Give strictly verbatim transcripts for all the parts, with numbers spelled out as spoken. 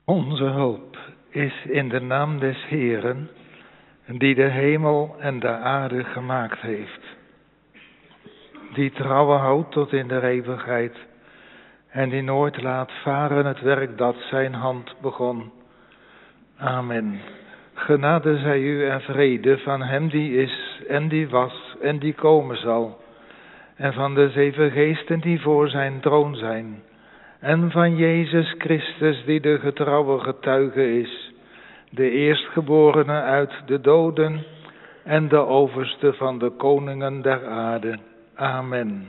Onze hulp is in de naam des Heeren, die de hemel en de aarde gemaakt heeft. Die trouwen houdt tot in de eeuwigheid en die nooit laat varen het werk dat zijn hand begon. Amen. Genade zij u en vrede van hem die is en die was en die komen zal. En van de zeven geesten die voor zijn troon zijn. En van Jezus Christus die de getrouwe getuige is. De eerstgeborene uit de doden en de overste van de koningen der aarde. Amen.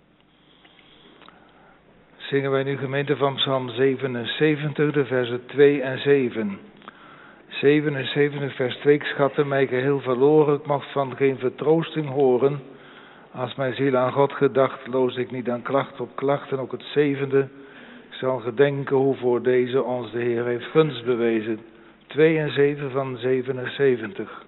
Zingen wij nu gemeente van Psalm zevenenzeventig, de versen twee en zeven. zevenenzeventig vers twee, ik schatte mij geheel verloren, ik mocht van geen vertroosting horen. Als mijn ziel aan God gedacht, loos ik niet aan klacht op klacht. En ook het zevende, ik zal gedenken hoe voor deze ons de Heer heeft gunst bewezen. twee en zeven van zevenenzeventig.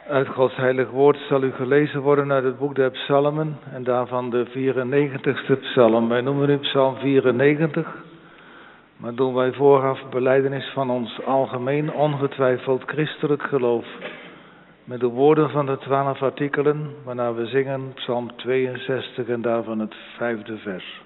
Uit Gods heilig woord zal u gelezen worden uit het boek der psalmen en daarvan de vierennegentigste psalm. Wij noemen nu psalm vierennegentig, maar doen wij vooraf belijdenis van ons algemeen ongetwijfeld christelijk geloof. Met de woorden van de twaalf artikelen, waarna we zingen psalm tweeënzestig en daarvan het vijfde vers.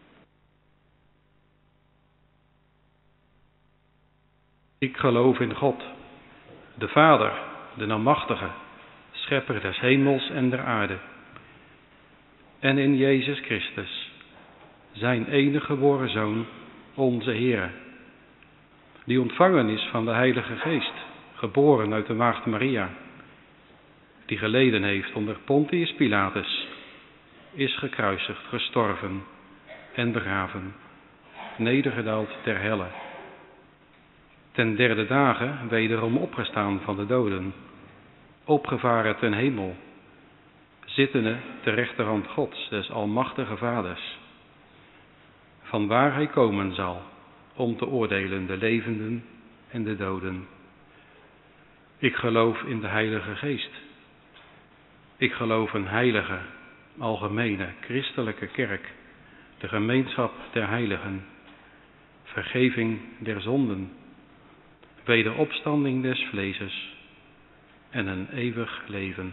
Ik geloof in God, de Vader, de Almachtige, schepper des hemels en der aarde. En in Jezus Christus, zijn enige geboren Zoon, onze Heere, die ontvangen is van de Heilige Geest, geboren uit de Maagd Maria, die geleden heeft onder Pontius Pilatus, is gekruisigd, gestorven en begraven, nedergedaald ter helle. Ten derde dagen wederom opgestaan van de doden, opgevaren ten hemel, zittende ter rechterhand Gods, des almachtige Vaders, vanwaar hij komen zal om te oordelen de levenden en de doden. Ik geloof in de Heilige Geest. Ik geloof een heilige, algemene, christelijke kerk, de gemeenschap der heiligen, vergeving der zonden, wederopstanding des vleeses en een eeuwig leven.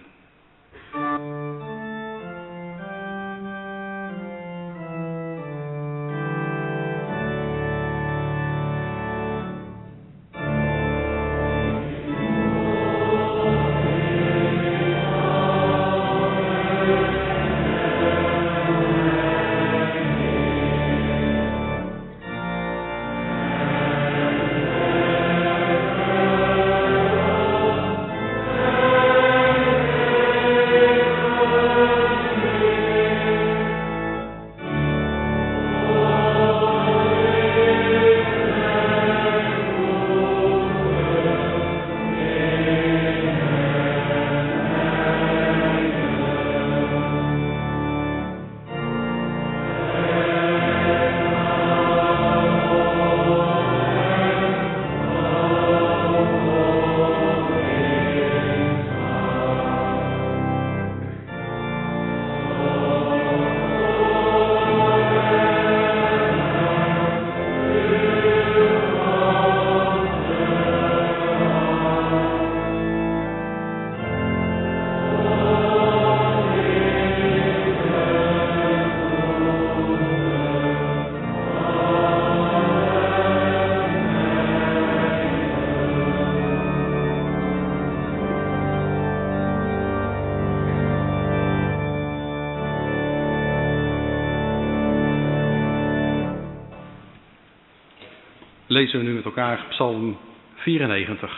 Lezen we nu met elkaar psalm vierennegentig.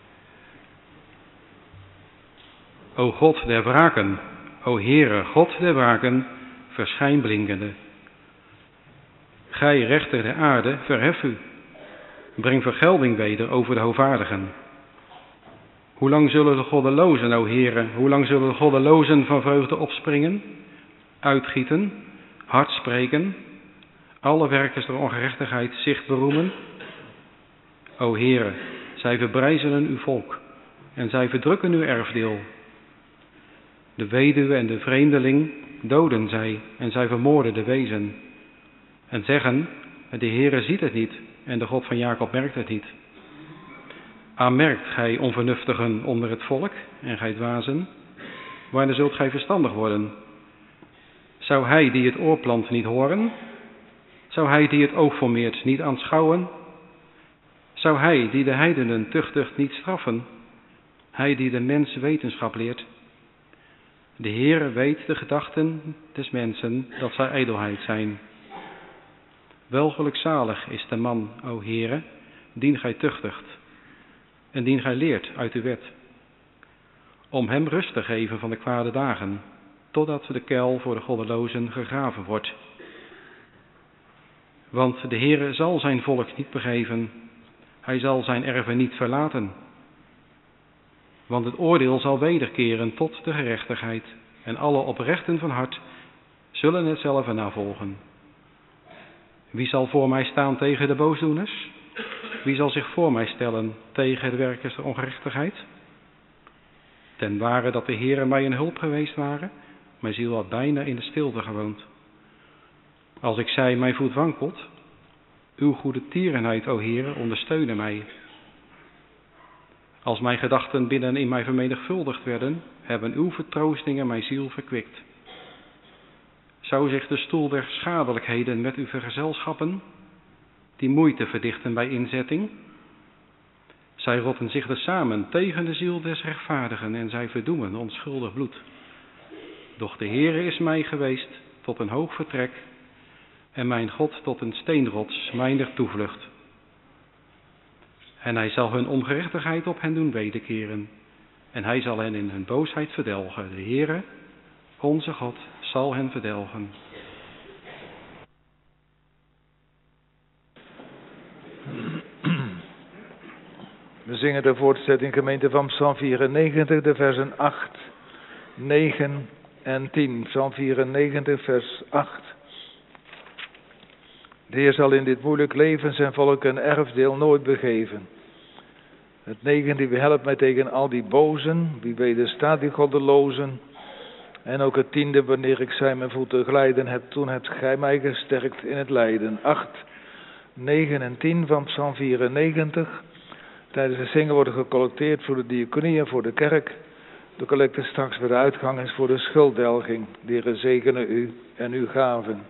O God der wraken, o Heere, God der wraken, verschijn blinkende. Gij rechter der aarde, verhef u. Breng vergelding weder over de hoogvaardigen. Hoe lang zullen de goddelozen, o Heere, hoe lang zullen de goddelozen van vreugde opspringen, uitgieten, hard spreken, alle werkers der ongerechtigheid zich beroemen? O Heere, zij verbrijzelen uw volk en zij verdrukken uw erfdeel. De weduwe en de vreemdeling doden zij en zij vermoorden de wezen. En zeggen, de Heere ziet het niet en de God van Jacob merkt het niet. Aanmerkt gij onvernuftigen onder het volk en gij dwazen, wanneer zult gij verstandig worden? Zou hij die het oor plant niet horen? Zou hij die het oog formeert niet aanschouwen? Zou hij die de heidenen tuchtigt niet straffen? Hij die de mens wetenschap leert? De Heere weet de gedachten des mensen, dat zij ijdelheid zijn. Wel gelukzalig is de man, o Heere, dien gij tuchtigt en dien gij leert uit uw wet, om hem rust te geven van de kwade dagen, totdat de kuil voor de goddelozen gegraven wordt. Want de Heere zal zijn volk niet begeven, hij zal zijn erven niet verlaten. Want het oordeel zal wederkeren tot de gerechtigheid, en alle oprechten van hart zullen hetzelfde navolgen. Wie zal voor mij staan tegen de boosdoeners? Wie zal zich voor mij stellen tegen de werkers der ongerechtigheid? Ten ware dat de Heere mij een hulp geweest waren, mijn ziel had bijna in de stilte gewoond. Als ik zei, mijn voet wankelt, uw goede tierenheid, o Heere, ondersteunde mij. Als mijn gedachten binnen in mij vermenigvuldigd werden, hebben uw vertroostingen mijn ziel verkwikt. Zou zich de stoel der schadelijkheden met u vergezelschappen, die moeite verdichten bij inzetting? Zij rotten zich er samen tegen de ziel des rechtvaardigen en zij verdoemen onschuldig bloed. Doch de Heere is mij geweest tot een hoog vertrek en mijn God tot een steenrots mijner toevlucht. En hij zal hun ongerechtigheid op hen doen wederkeren en hij zal hen in hun boosheid verdelgen. De Heere, onze God, zal hen verdelgen. We zingen de voortzetting gemeente van Psalm vierennegentig, de versen acht, negen en tien. Psalm vierennegentig, vers acht. De Heer zal in dit moeilijk leven zijn volk een erfdeel nooit begeven. Het negende, wie helpt mij tegen al die bozen, wie wederstaat die goddelozen. En ook het tiende, wanneer ik zij mijn voeten glijden heb, toen hebt gij mij gesterkt in het lijden. acht, negen en tien van Psalm vierennegentig. Tijdens het zingen worden gecollecteerd voor de diaconie en voor de kerk. De collecte straks bij de uitgang is voor de schulddelging. De Heere zegene u en uw gaven.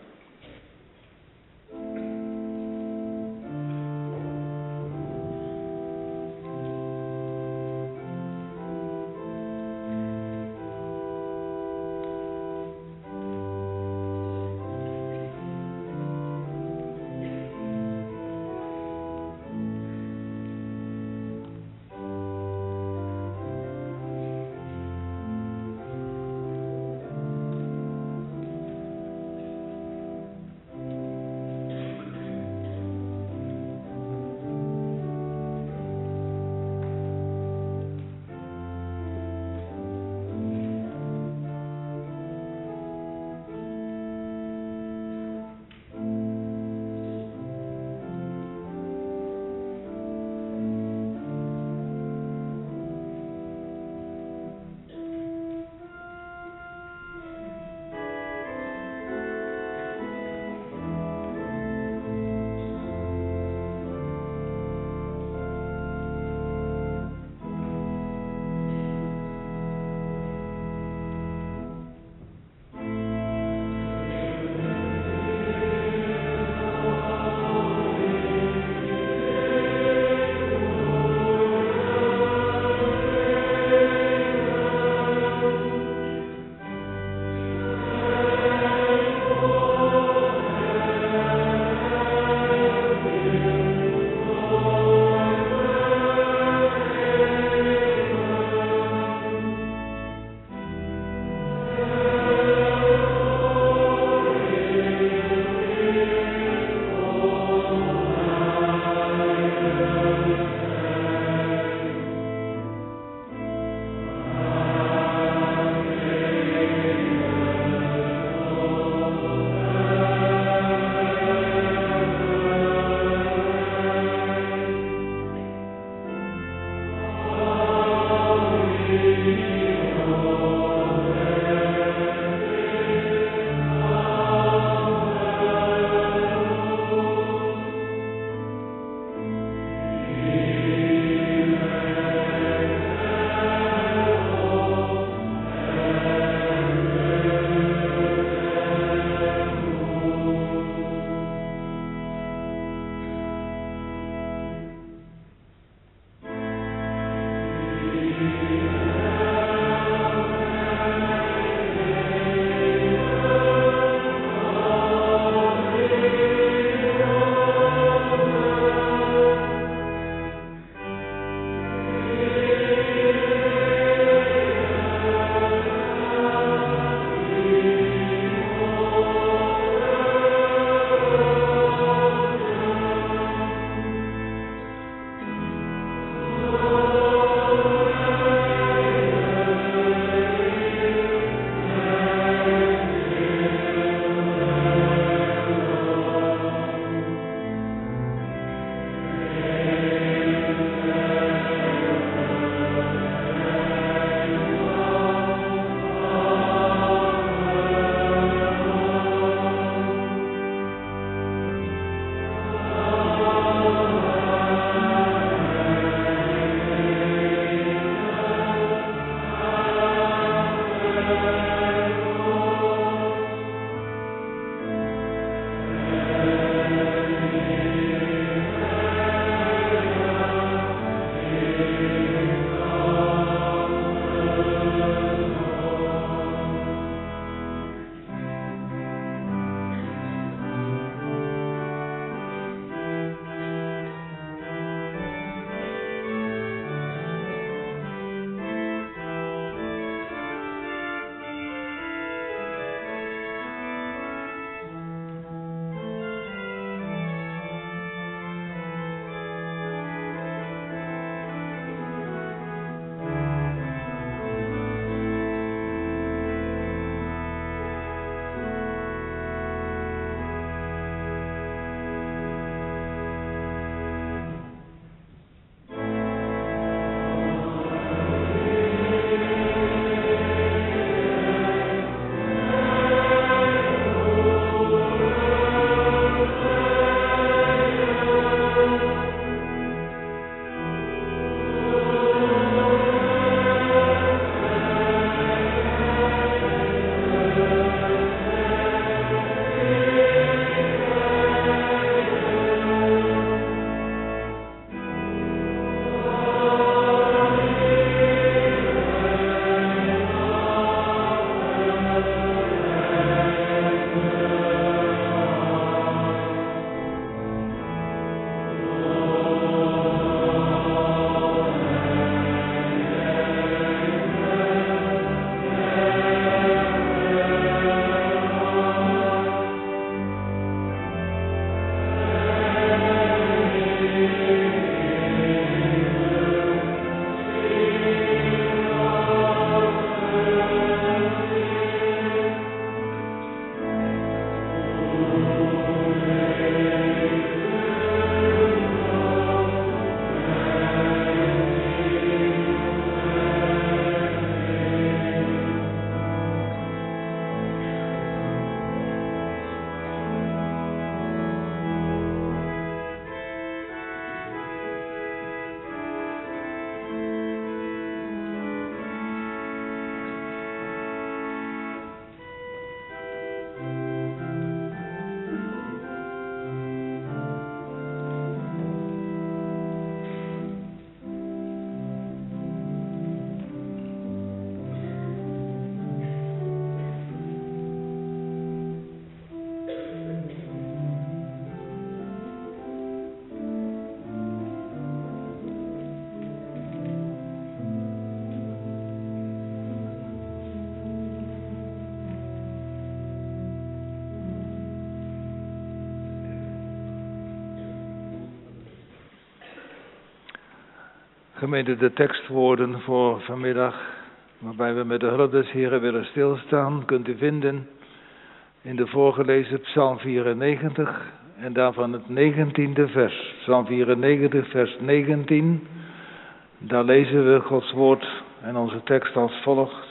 Gemeente, de tekstwoorden voor vanmiddag, waarbij we met de hulp des Heren willen stilstaan, kunt u vinden in de voorgelezen Psalm vierennegentig en daarvan het negentiende vers. Psalm vierennegentig, vers negentien. Daar lezen we Gods woord en onze tekst als volgt.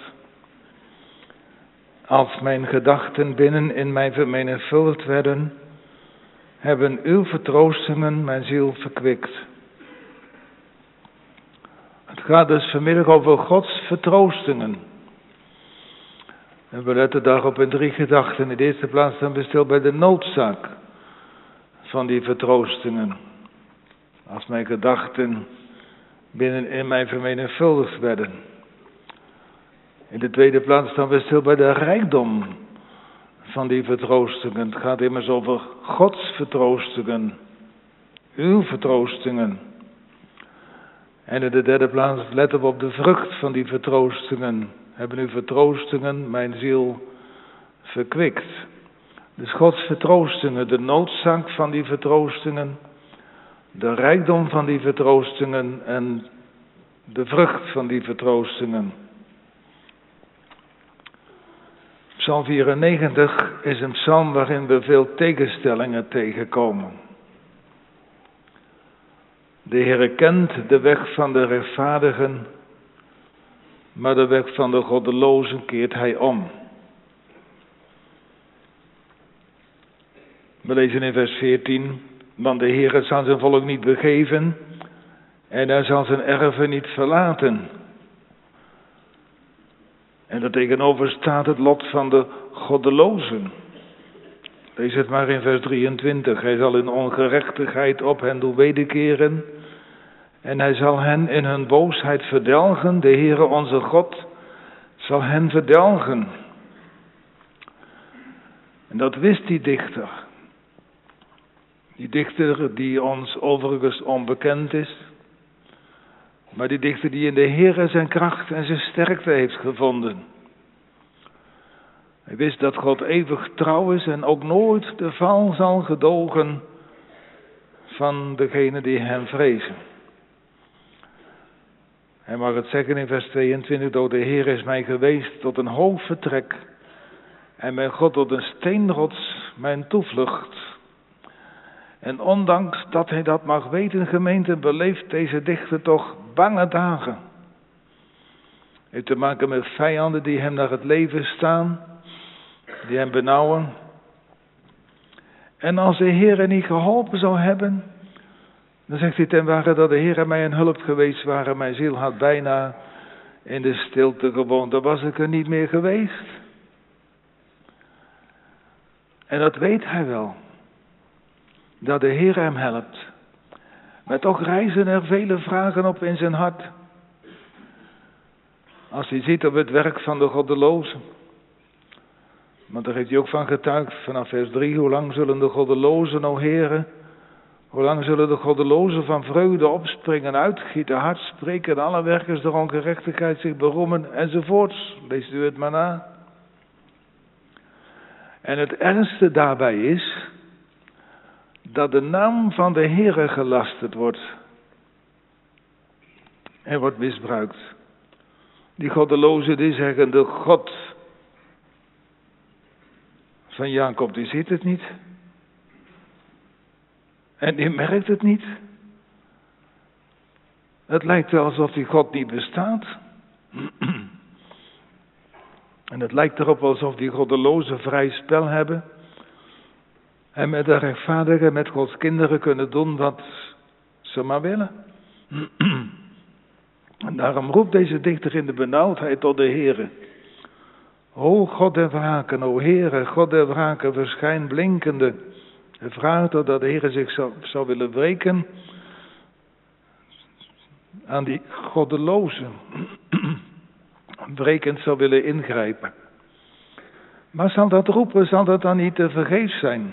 Als mijn gedachten binnen in mij vermenigvuldigd werden, hebben uw vertroostingen mijn ziel verkwikt. Het gaat dus vanmiddag over Gods vertroostingen. En we letten daarop in drie gedachten. In de eerste plaats staan we stil bij de noodzaak van die vertroostingen. Als mijn gedachten binnen in mij vermenigvuldigd werden. In de tweede plaats staan we stil bij de rijkdom van die vertroostingen. Het gaat immers over Gods vertroostingen. Uw vertroostingen. En in de derde plaats letten we op de vrucht van die vertroostingen. Hebben uw vertroostingen mijn ziel verkwikt. Dus Gods vertroostingen, de noodzaak van die vertroostingen, de rijkdom van die vertroostingen en de vrucht van die vertroostingen. Psalm vierennegentig is een psalm waarin we veel tegenstellingen tegenkomen. De Heere kent de weg van de rechtvaardigen, maar de weg van de goddelozen keert hij om. We lezen in vers veertien, want de Heere zal zijn volk niet begeven en hij zal zijn erven niet verlaten. En er tegenover staat het lot van de goddelozen. Lees het maar in vers drieëntwintig. Hij zal in ongerechtigheid op hen doen wederkeren. En hij zal hen in hun boosheid verdelgen. De Heere onze God zal hen verdelgen. En dat wist die dichter. Die dichter die ons overigens onbekend is. Maar die dichter die in de Heere zijn kracht en zijn sterkte heeft gevonden. Hij wist dat God eeuwig trouw is en ook nooit de val zal gedogen van degenen die hem vrezen. Hij mag het zeggen in vers tweeëntwintig, door de Heer is mij geweest tot een hoog vertrek en mijn God tot een steenrots mijn toevlucht. En ondanks dat hij dat mag weten, gemeente, beleeft deze dichter toch bange dagen. Heeft te maken met vijanden die hem naar het leven staan, die hem benauwen. En als de Heer niet geholpen zou hebben, dan zegt hij ten ware dat de Heer mij een hulp geweest waren. Mijn ziel had bijna in de stilte gewoond, dan was ik er niet meer geweest. En dat weet hij wel. Dat de Heer hem helpt. Maar toch rijzen er vele vragen op in zijn hart. Als hij ziet op het werk van de goddelozen. Want daar heeft hij ook van getuigd vanaf vers drie. Hoe lang zullen de goddelozen, o Heere, hoe lang zullen de goddelozen van vreugde opspringen, uitgieten, hard spreken en alle werkers der ongerechtigheid zich beroemen enzovoorts. Leest u het maar na. En het ergste daarbij is dat de naam van de Heere gelasterd wordt en wordt misbruikt. Die goddelozen die zeggen, de God van Jacob die ziet het niet. En die merkt het niet. Het lijkt wel alsof die God niet bestaat. En het lijkt erop alsof die goddelozen vrij spel hebben. En met de rechtvaardigen, met Gods kinderen kunnen doen wat ze maar willen. En daarom roept deze dichter in de benauwdheid tot de Heere. O God der wraken, o Heere, God der wraken, verschijn blinkende. Hij vraagt dat de Heere zich zou, zou willen wreken aan die goddelozen. Wrekend zou willen ingrijpen. Maar zal dat roepen, zal dat dan niet te vergeefs zijn?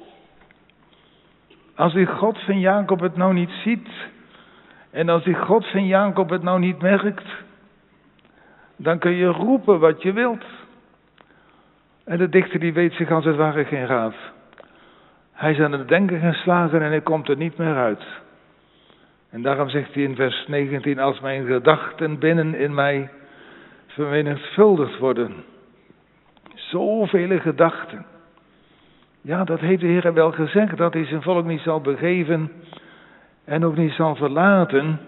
Als die God van Jacob het nou niet ziet, en als die God van Jacob het nou niet merkt, dan kun je roepen wat je wilt. En de dichter die weet zich als het ware geen raad. Hij is aan het denken geslagen en hij komt er niet meer uit. En daarom zegt hij in vers negentien, als mijn gedachten binnen in mij vermenigvuldigd worden. Zoveel gedachten. Ja, dat heeft de Heer wel gezegd, dat hij zijn volk niet zal begeven en ook niet zal verlaten.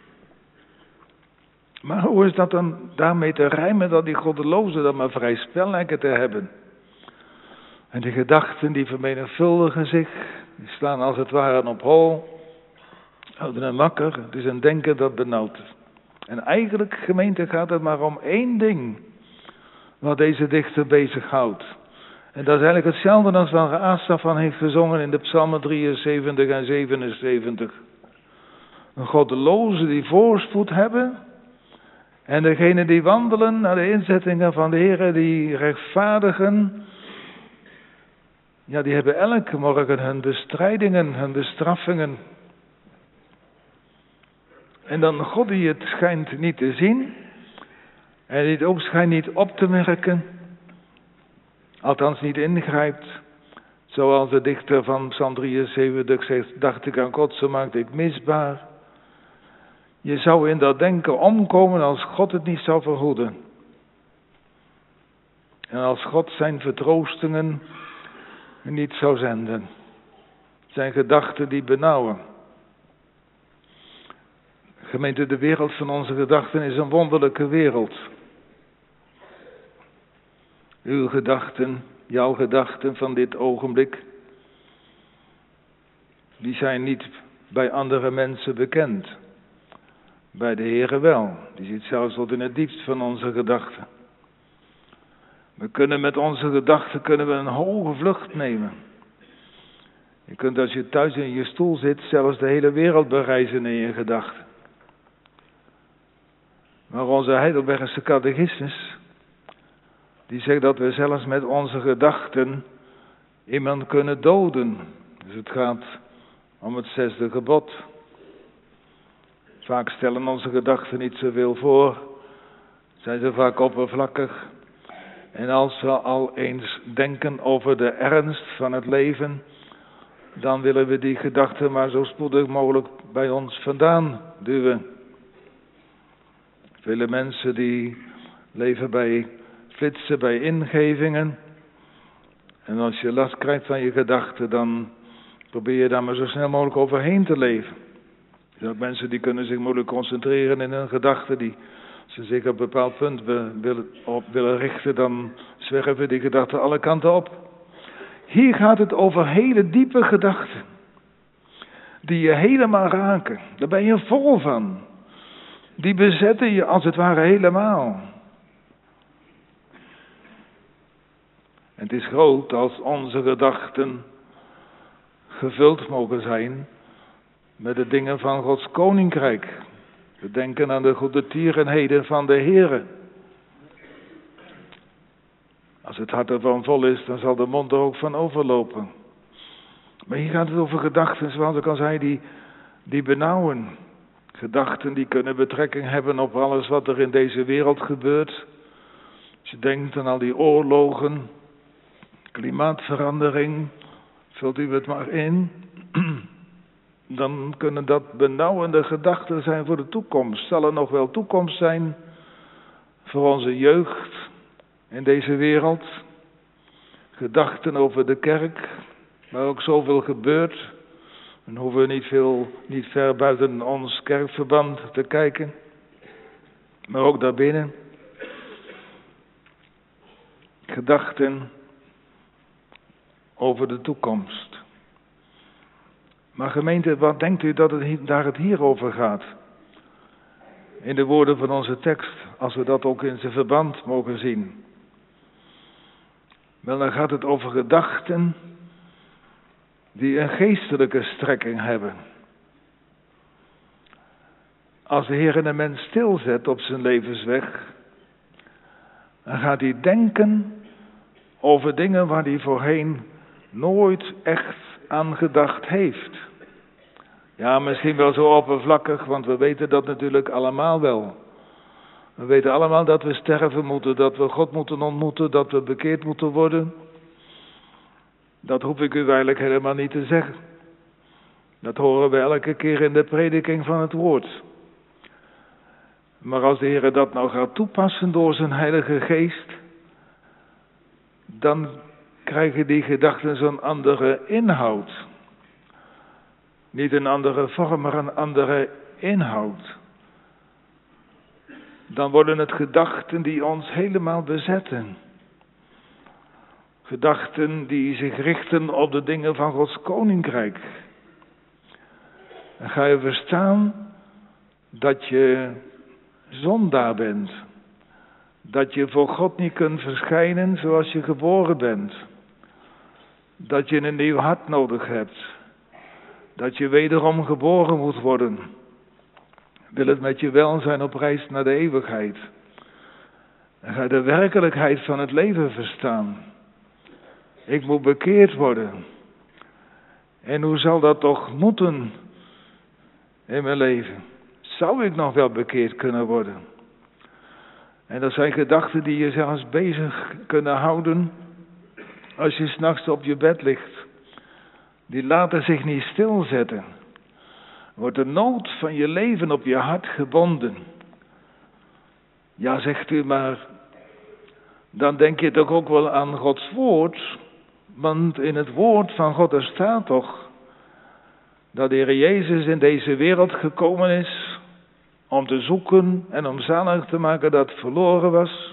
Maar hoe is dat dan daarmee te rijmen dat die goddelozen dan maar vrij spel lijken te hebben? En de gedachten die vermenigvuldigen zich, die slaan als het ware op hol, houden hem wakker. Het is een denken dat benauwt. En eigenlijk, gemeente, gaat het maar om één ding wat deze dichter bezighoudt. En dat is eigenlijk hetzelfde als waar Asaf van heeft gezongen in de psalmen drieënzeventig en zevenenzeventig. Een goddeloze die voorspoed hebben. En degenen die wandelen naar de inzettingen van de Heer, die rechtvaardigen. Ja, die hebben elke morgen hun bestrijdingen, hun bestraffingen. En dan God die het schijnt niet te zien. En die het ook schijnt niet op te merken. Althans niet ingrijpt. Zoals de dichter van Psalm drieënzeventig zegt, dacht ik aan God, zo maakte ik misbaar. Je zou in dat denken omkomen als God het niet zou verhoeden. En als God zijn vertroostingen niet zou zenden. Zijn gedachten die benauwen. Gemeente, de wereld van onze gedachten is een wonderlijke wereld. Uw gedachten, jouw gedachten van dit ogenblik, die zijn niet bij andere mensen bekend. Bij de Heere wel. Die zit zelfs tot in het diepst van onze gedachten. We kunnen met onze gedachten kunnen we een hoge vlucht nemen. Je kunt als je thuis in je stoel zit zelfs de hele wereld bereizen in je gedachten. Maar onze Heidelbergse catechismus, die zegt dat we zelfs met onze gedachten iemand kunnen doden. Dus het gaat om het zesde gebod. Vaak stellen onze gedachten niet zoveel voor, zijn ze vaak oppervlakkig. En als we al eens denken over de ernst van het leven, dan willen we die gedachten maar zo spoedig mogelijk bij ons vandaan duwen. Vele mensen die leven bij flitsen, bij ingevingen. En als je last krijgt van je gedachten, dan probeer je daar maar zo snel mogelijk overheen te leven. Er zijn ook mensen die kunnen zich moeilijk concentreren in hun gedachten. Die, als ze zich op een bepaald punt willen, op willen richten, dan zwerven die gedachten alle kanten op. Hier gaat het over hele diepe gedachten. Die je helemaal raken. Daar ben je vol van. Die bezetten je als het ware helemaal. En het is groot als onze gedachten gevuld mogen zijn met de dingen van Gods koninkrijk. We denken aan de goede tierenheden van de Heere. Als het hart ervan vol is, dan zal de mond er ook van overlopen. Maar hier gaat het over gedachten, zoals ik al zei, die, die benauwen. Gedachten die kunnen betrekking hebben op alles wat er in deze wereld gebeurt. Als je denkt aan al die oorlogen, klimaatverandering, vult u het maar in. Dan kunnen dat benauwende gedachten zijn voor de toekomst. Zal er nog wel toekomst zijn voor onze jeugd in deze wereld? Gedachten over de kerk, waar ook zoveel gebeurt. Dan hoeven we niet, veel, niet ver buiten ons kerkverband te kijken. Maar ook daarbinnen. Gedachten over de toekomst. Maar gemeente, wat denkt u dat het, daar het hier over gaat? In de woorden van onze tekst, als we dat ook in zijn verband mogen zien. Wel, dan gaat het over gedachten die een geestelijke strekking hebben. Als de Heer een mens stilzet op zijn levensweg, dan gaat hij denken over dingen waar hij voorheen nooit echt aan gedacht heeft. Ja, misschien wel zo oppervlakkig, want we weten dat natuurlijk allemaal wel. We weten allemaal dat we sterven moeten, dat we God moeten ontmoeten, dat we bekeerd moeten worden. Dat hoef ik u eigenlijk helemaal niet te zeggen. Dat horen we elke keer in de prediking van het woord. Maar als de Heer dat nou gaat toepassen door zijn Heilige Geest, dan krijgen die gedachten zo'n andere inhoud. Niet een andere vorm, maar een andere inhoud. Dan worden het gedachten die ons helemaal bezetten. Gedachten die zich richten op de dingen van Gods koninkrijk. Dan ga je verstaan dat je zondaar bent. Dat je voor God niet kunt verschijnen zoals je geboren bent. Dat je een nieuw hart nodig hebt. Dat je wederom geboren moet worden. Wil het met je welzijn op reis naar de eeuwigheid. Dan ga je de werkelijkheid van het leven verstaan. Ik moet bekeerd worden. En hoe zal dat toch moeten in mijn leven? Zou ik nog wel bekeerd kunnen worden? En dat zijn gedachten die je zelfs bezig kunnen houden als je 's nachts op je bed ligt. Die laten zich niet stilzetten. Wordt de nood van je leven op je hart gebonden. Ja, zegt u, maar dan denk je toch ook wel aan Gods woord. Want in het woord van God er staat toch dat de Heer Jezus in deze wereld gekomen is om te zoeken en om zalig te maken dat verloren was.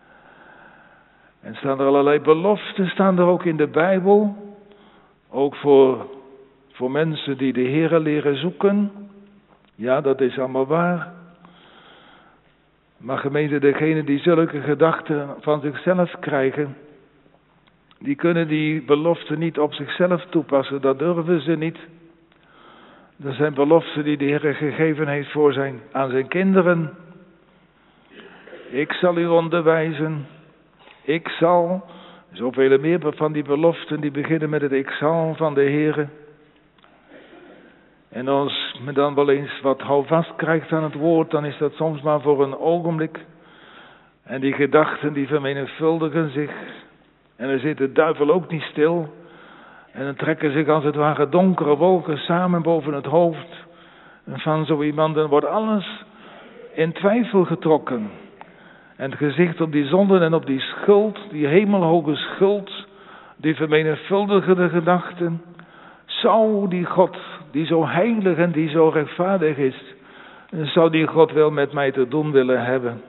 En staan er allerlei beloften, staan er ook in de Bijbel. Ook voor, voor mensen die de Heer leren zoeken. Ja, dat is allemaal waar. Maar gemeente, degenen die zulke gedachten van zichzelf krijgen, die kunnen die beloften niet op zichzelf toepassen. Dat durven ze niet. Dat zijn beloften die de Heer gegeven heeft voor zijn, aan zijn kinderen. Ik zal u onderwijzen. Ik zal. Zoveel meer van die beloften die beginnen met het ik zal van de Heer. En als men dan wel eens wat houvast krijgt aan het woord, dan is dat soms maar voor een ogenblik. En die gedachten die vermenigvuldigen zich. En dan zit de duivel ook niet stil. En dan trekken zich als het ware donkere wolken samen boven het hoofd. En van zo iemand dan wordt alles in twijfel getrokken. En het gezicht op die zonden en op die schuld, die hemelhoge schuld, die vermenigvuldigen de gedachten. Zou die God, die zo heilig en die zo rechtvaardig is, zou die God wel met mij te doen willen hebben?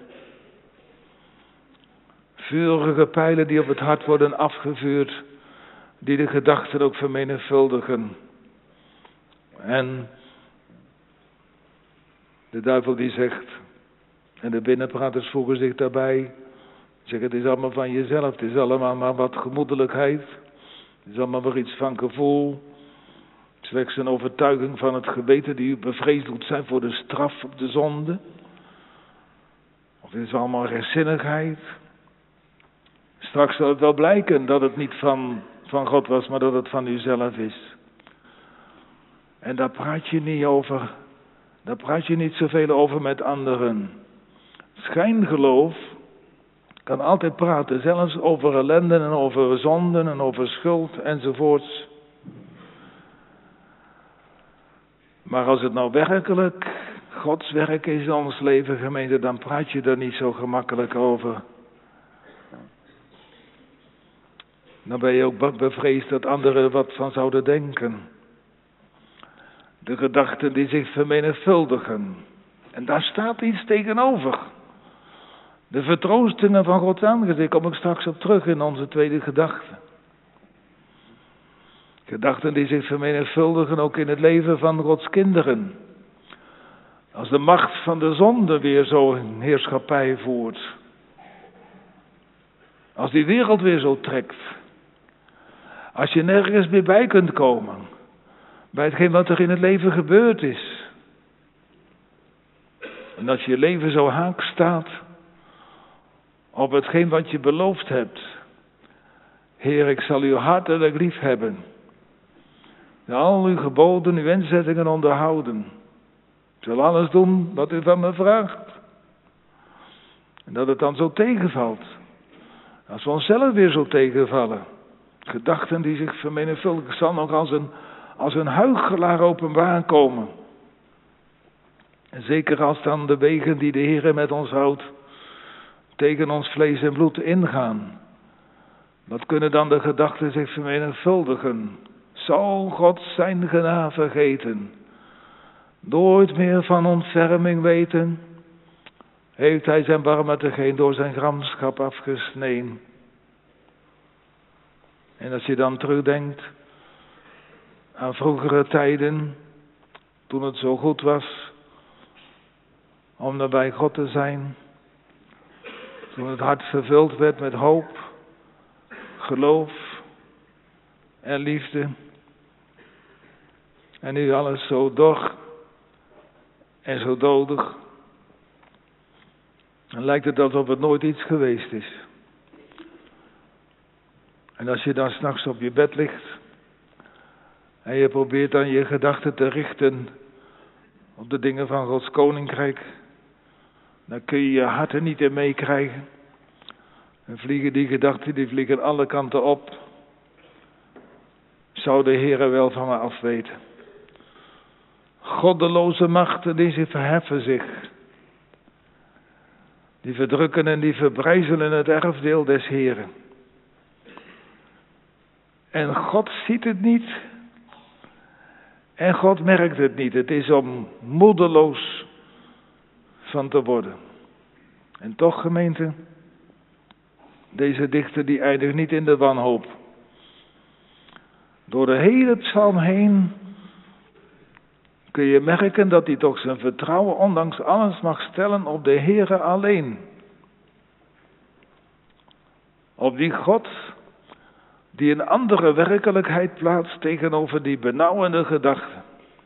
Vurige pijlen die op het hart worden afgevuurd, die de gedachten ook vermenigvuldigen. En de duivel die zegt, en de binnenpraters voegen zich daarbij, zeggen het is allemaal van jezelf, het is allemaal maar wat gemoedelijkheid, het is allemaal maar iets van gevoel, slechts een overtuiging van het geweten die u bevreesd doet zijn voor de straf op de zonde. Of het is allemaal rechtzinnigheid. Straks zal het wel blijken dat het niet van, van God was, maar dat het van uzelf is. En daar praat je niet over, daar praat je niet zoveel over met anderen. Schijngeloof kan altijd praten, zelfs over ellende en over zonden en over schuld enzovoorts. Maar als het nou werkelijk Gods werk is in ons leven, gemeente, dan praat je er niet zo gemakkelijk over. Dan ben je ook bevreesd dat anderen wat van zouden denken. De gedachten die zich vermenigvuldigen. En daar staat iets tegenover. De vertroostingen van Gods aangezicht, daar kom ik straks op terug in onze tweede gedachte. Gedachten die zich vermenigvuldigen ook in het leven van Gods kinderen. Als de macht van de zonde weer zo een heerschappij voert. Als die wereld weer zo trekt. Als je nergens meer bij kunt komen. Bij hetgeen wat er in het leven gebeurd is. En als je leven zo haak staat op hetgeen wat je beloofd hebt. Heer, ik zal u hartelijk lief hebben. Al uw geboden, uw inzettingen onderhouden. Ik zal alles doen wat u van me vraagt. En dat het dan zo tegenvalt. Als we onszelf weer zo tegenvallen. Gedachten die zich vermenigvuldigen. Ik zal nog als een, als een huichelaar openbaar komen. En zeker als dan de wegen die de Heer met ons houdt, tegen ons vlees en bloed ingaan. Wat kunnen dan de gedachten zich vermenigvuldigen? Zal God zijn genade vergeten? Nooit meer van ontferming weten? Heeft hij zijn barmhartigheid door zijn gramschap afgesneden? En als je dan terugdenkt aan vroegere tijden, toen het zo goed was om nabij God te zijn, toen het hart vervuld werd met hoop, geloof en liefde, en nu alles zo dor en zo dodig, dan lijkt het alsof het nooit iets geweest is. En als je dan 's nachts op je bed ligt en je probeert dan je gedachten te richten op de dingen van Gods koninkrijk, dan kun je je hart er niet in meekrijgen. En vliegen die gedachten, die vliegen alle kanten op. Zou de Heere wel van me afweten? Goddeloze machten die zich verheffen zich. Die verdrukken en die verbrijzelen het erfdeel des Heeren. En God ziet het niet. En God merkt het niet. Het is om moedeloos van te worden. En toch, gemeente, deze dichter die eindigt niet in de wanhoop. Door de hele psalm heen kun je merken dat hij toch zijn vertrouwen ondanks alles mag stellen op de Heere alleen. Op die God die een andere werkelijkheid plaatst tegenover die benauwende gedachten.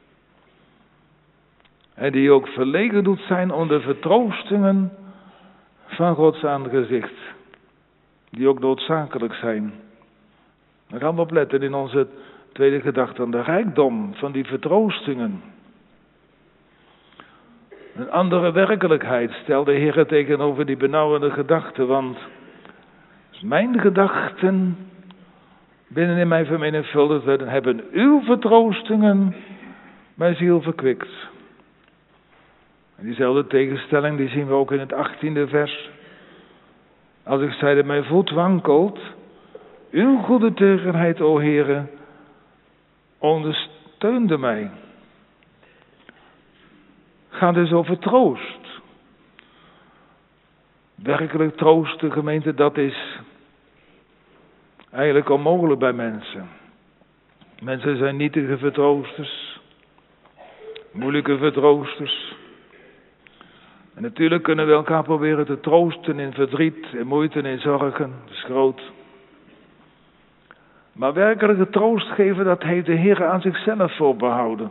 En die ook verlegen doet zijn om de vertroostingen van Gods aangezicht. Die ook noodzakelijk zijn. Daar gaan we op letten in onze tweede gedachte aan de rijkdom van die vertroostingen. Een andere werkelijkheid stelt de Heer tegenover die benauwende gedachten. Want mijn gedachten binnenin mij vermenigvuldigd werden, hebben uw vertroostingen mijn ziel verkwikt. En diezelfde tegenstelling die zien we ook in het achttiende vers. Als ik zei dat mijn voet wankelt, uw goede teurenheid, o Heere, ondersteunde mij. Gaat dus over troost. Werkelijk troost, de gemeente, dat is eigenlijk onmogelijk bij mensen. Mensen zijn nietige vertroosters, moeilijke vertroosters. En natuurlijk kunnen we elkaar proberen te troosten in verdriet, in moeite en in zorgen. Dat is groot. Maar werkelijke troost geven, dat heeft de Heer aan zichzelf voorbehouden.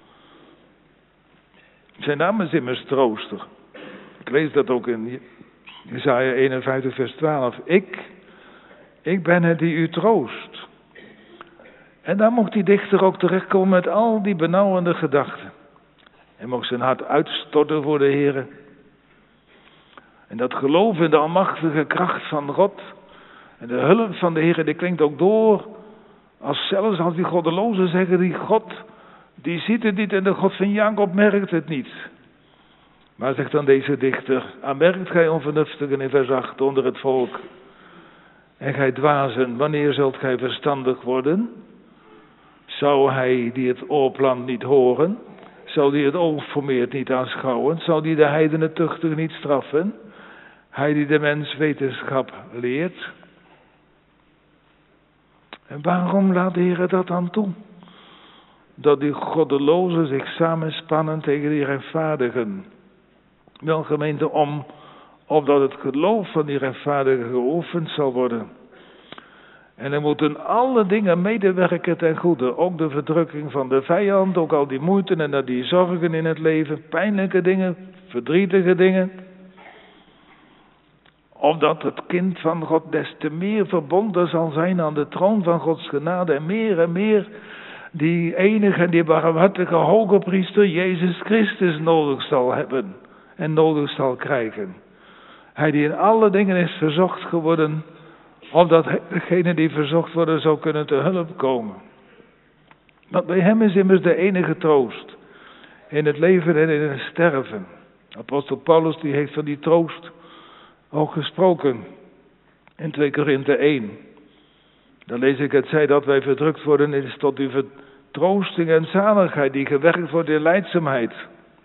Zijn naam is immers trooster. Ik lees dat ook in Jesaja eenenvijftig vers twaalf. Ik, ik ben het die u troost. En daar mocht die dichter ook terechtkomen met al die benauwende gedachten. Hij mocht zijn hart uitstorten voor de Heer. En dat geloof in de almachtige kracht van God en de hulp van de Heer, die klinkt ook door, als zelfs als die goddelozen zeggen, die God, die ziet het niet en de God van Jacob merkt het niet. Maar zegt dan deze dichter, aanmerkt gij onvernuftigen in vers acht onder het volk, en gij dwazen, wanneer zult gij verstandig worden? Zou hij die het oorplan niet horen? Zou die het oog vermeerd niet aanschouwen? Zou die de heidenen tuchtig niet straffen? Hij die de mens wetenschap leert. En waarom laat de Heer dat dan toe? Dat die goddelozen zich samenspannen tegen die rechtvaardigen. Wel, gemeente, om, opdat het geloof van die rechtvaardigen geoefend zal worden. En er moeten alle dingen medewerken ten goede. Ook de verdrukking van de vijand, ook al die moeite en die zorgen in het leven. Pijnlijke dingen, verdrietige dingen. Opdat het kind van God des te meer verbonden zal zijn aan de troon van Gods genade. En meer en meer die enige en die barmhartige hoge priester Jezus Christus nodig zal hebben. En nodig zal krijgen. Hij die in alle dingen is verzocht geworden. Opdat degene die verzocht worden zou kunnen te hulp komen. Want bij hem is immers de enige troost in het leven en in het sterven. Apostel Paulus die heeft van die troost ook gesproken in twee Korinthe één. Dan lees ik het, zij dat wij verdrukt worden is tot uw vertroosting en zaligheid die gewerkt wordt in lijdzaamheid.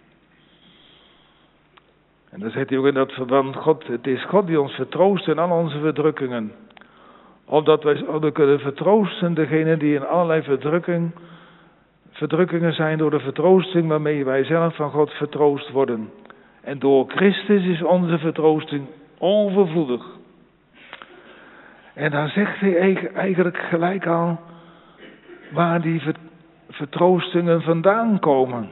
En dan zegt hij ook in dat verband, God, het is God die ons vertroost in al onze verdrukkingen. Opdat wij zouden kunnen vertroosten degene die in allerlei verdrukking, verdrukkingen zijn door de vertroosting waarmee wij zelf van God vertroost worden. En door Christus is onze vertroosting overvloedig. En dan zegt hij eigenlijk gelijk al waar die vertroostingen vandaan komen.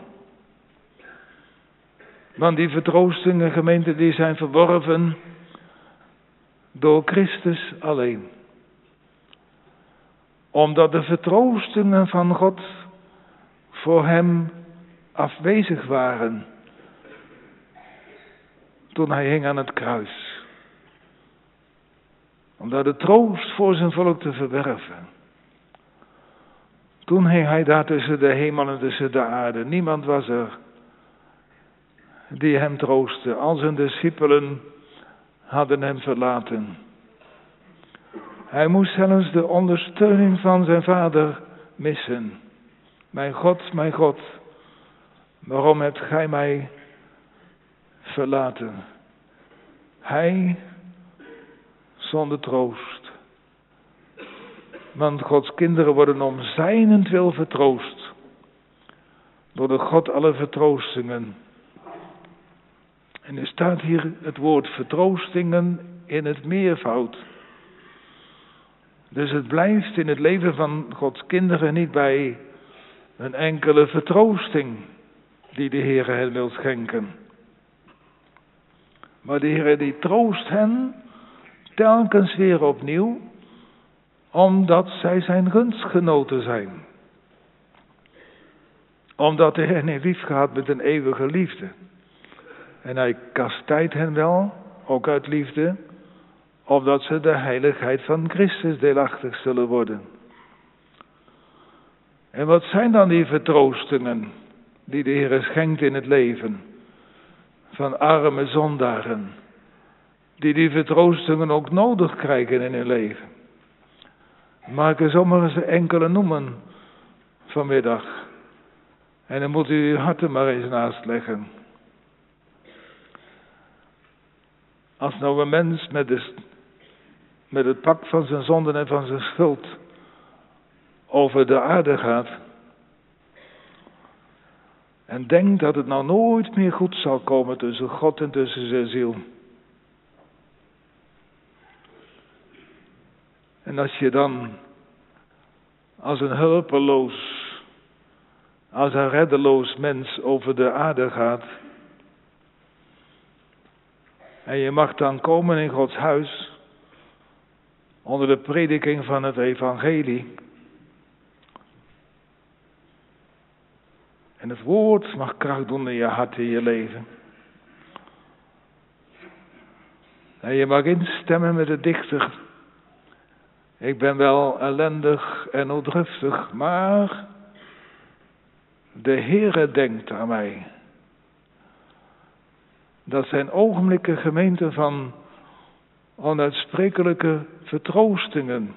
Want die vertroostingen, gemeente, die zijn verworven door Christus alleen. Omdat de vertroostingen van God voor hem afwezig waren toen hij hing aan het kruis. Om daar de troost voor zijn volk te verwerven. Toen hing hij daar tussen de hemel en tussen de aarde. Niemand was er die hem troostte. Al zijn discipelen hadden hem verlaten. Hij moest zelfs de ondersteuning van zijn vader missen. Mijn God, mijn God, waarom hebt gij mij verlaten? Hij zonder troost. Want Gods kinderen worden om zijnentwil vertroost. Door de God alle vertroostingen. En er staat hier het woord vertroostingen in het meervoud. Dus het blijft in het leven van Gods kinderen niet bij een enkele vertroosting die de Heer hen wil schenken. Maar de Heer die troost hen telkens weer opnieuw, omdat zij zijn gunstgenoten zijn. Omdat hij hen heeft liefgehad met een eeuwige liefde. En hij kastijdt hen wel, ook uit liefde, opdat ze de heiligheid van Christus deelachtig zullen worden. En wat zijn dan die vertroostingen die de Heer schenkt in het leven van arme zondaren, die die vertroostingen ook nodig krijgen in hun leven? Mag ik er zomaar eens enkele noemen vanmiddag. En dan moet u uw harten maar eens naast leggen. Als nou een mens met, de, met het pak van zijn zonden en van zijn schuld over de aarde gaat en denkt dat het nou nooit meer goed zal komen tussen God en tussen zijn ziel. En als je dan als een hulpeloos, als een reddeloos mens over de aarde gaat en je mag dan komen in Gods huis onder de prediking van het evangelie. En het woord mag kracht doen in je hart, in je leven. En je mag instemmen met de dichter. Ik ben wel ellendig en noodruftig, maar de Heere denkt aan mij. Dat zijn ogenblikken, gemeenten, van onuitsprekelijke vertroostingen,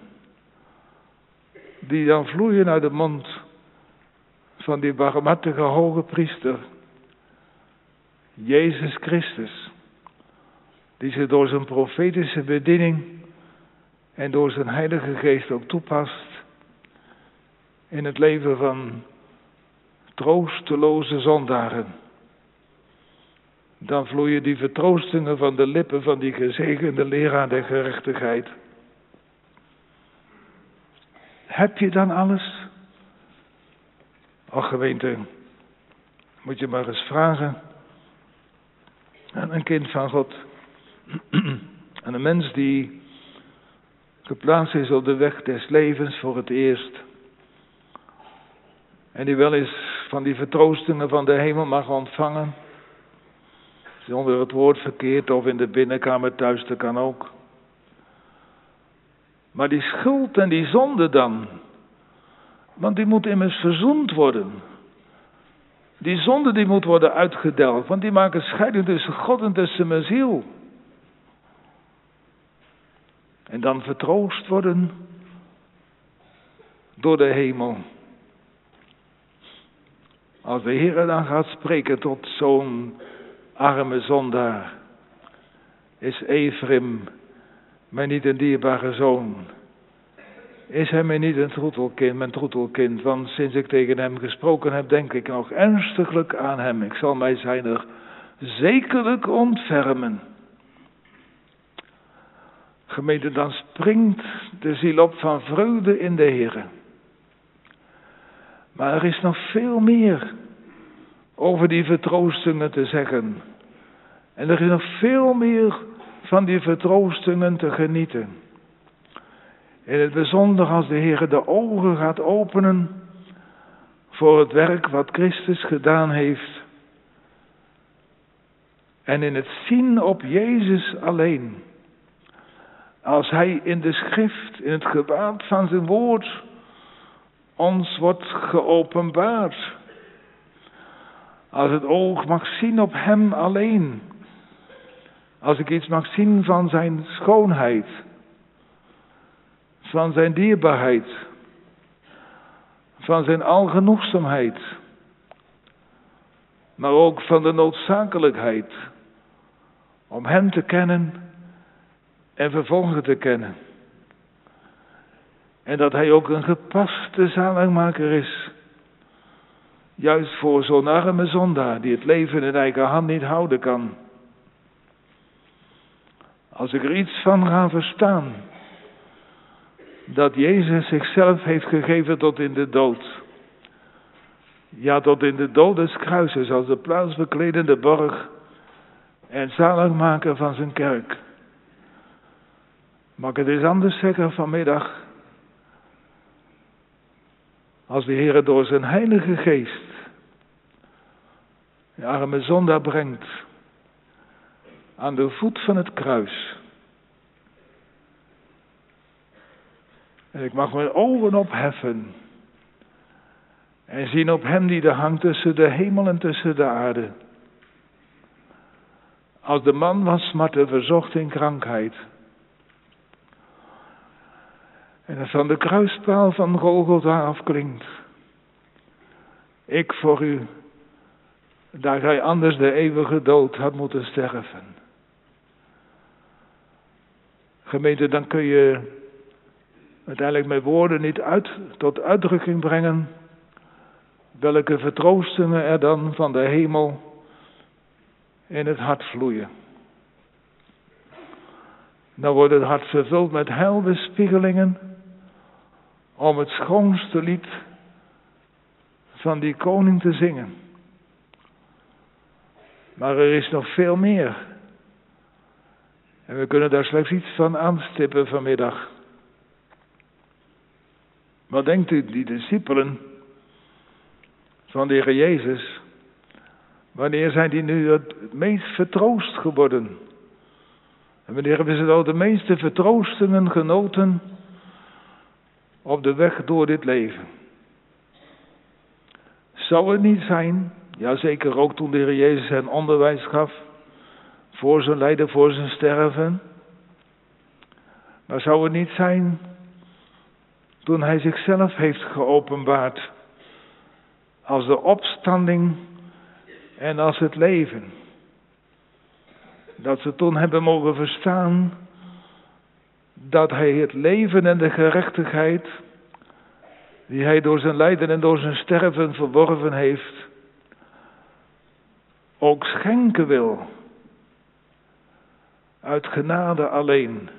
die dan vloeien uit de mond van die barmhartige hoge priester, Jezus Christus, die ze door zijn profetische bediening en door zijn Heilige Geest ook toepast in het leven van troosteloze zondaren. Dan vloeien die vertroostingen van de lippen van die gezegende leraar der gerechtigheid. Heb je dan alles? Och gemeente, moet je maar eens vragen aan een kind van God. Aan een mens die geplaatst is op de weg des levens voor het eerst. En die wel eens van die vertroostingen van de hemel mag ontvangen. Zonder het woord verkeerd of in de binnenkamer thuis, dat kan ook. Maar die schuld en die zonde dan, Want die moet immers verzoend worden. Die zonde die moet worden uitgedelgd, want die maken scheiding tussen God en tussen mijn ziel. En dan vertroost worden door de hemel. Als de Heer dan gaat spreken tot zo'n arme zondaar, is Ephraim mij niet een dierbare zoon? Is hij mij niet een troetelkind, mijn troetelkind? Want sinds ik tegen hem gesproken heb, denk ik nog ernstiglijk aan hem. Ik zal mij zijner zekerlijk ontfermen. Gemeente, dan springt de ziel op van vreugde in de Heere. Maar er is nog veel meer over die vertroostingen te zeggen. En er is nog veel meer van die vertroostingen te genieten. In het bijzonder als de Heer de ogen gaat openen voor het werk wat Christus gedaan heeft. En in het zien op Jezus alleen. Als Hij in de schrift, in het gewaad van zijn woord, ons wordt geopenbaard. Als het oog mag zien op Hem alleen. Als ik iets mag zien van zijn schoonheid. Van zijn dierbaarheid. Van zijn algenoegzaamheid. Maar ook van de noodzakelijkheid. Om Hem te kennen en vervolgens te kennen. En dat Hij ook een gepaste zaligmaker is. Juist voor zo'n arme zondaar die het leven in eigen hand niet houden kan. Als ik er iets van ga verstaan. Dat Jezus zichzelf heeft gegeven tot in de dood. Ja, tot in de dood des kruises als de plaatsbekledende borg en zaligmaker van zijn kerk. Mag ik het eens anders zeggen vanmiddag? Als de Heer door zijn heilige geest de arme zondaar brengt aan de voet van het kruis. En ik mag mijn ogen opheffen en zien op Hem die er hangt tussen de hemel en tussen de aarde. Als de man van smarten verzocht in krankheid. En het van de kruispaal van Golgotha afklinkt. Ik voor u, daar gij anders de eeuwige dood had moeten sterven. Gemeente, dan kun je uiteindelijk met woorden niet uit, tot uitdrukking brengen welke vertroostingen er dan van de hemel in het hart vloeien. Dan wordt het hart vervuld met heilbespiegelingen om het schoonste lied van die koning te zingen. Maar er is nog veel meer. En we kunnen daar slechts iets van aanstippen vanmiddag. Wat denkt u, die discipelen van de Heer Jezus, wanneer zijn die nu het meest vertroost geworden? En wanneer hebben ze nou de meeste vertroostingen genoten op de weg door dit leven? Zou het niet zijn, ja zeker ook toen de Heer Jezus zijn onderwijs gaf, voor zijn lijden, voor zijn sterven, maar zou het niet zijn toen Hij zichzelf heeft geopenbaard als de opstanding en als het leven. Dat ze toen hebben mogen verstaan dat Hij het leven en de gerechtigheid die Hij door zijn lijden en door zijn sterven verworven heeft, ook schenken wil. Uit genade alleen.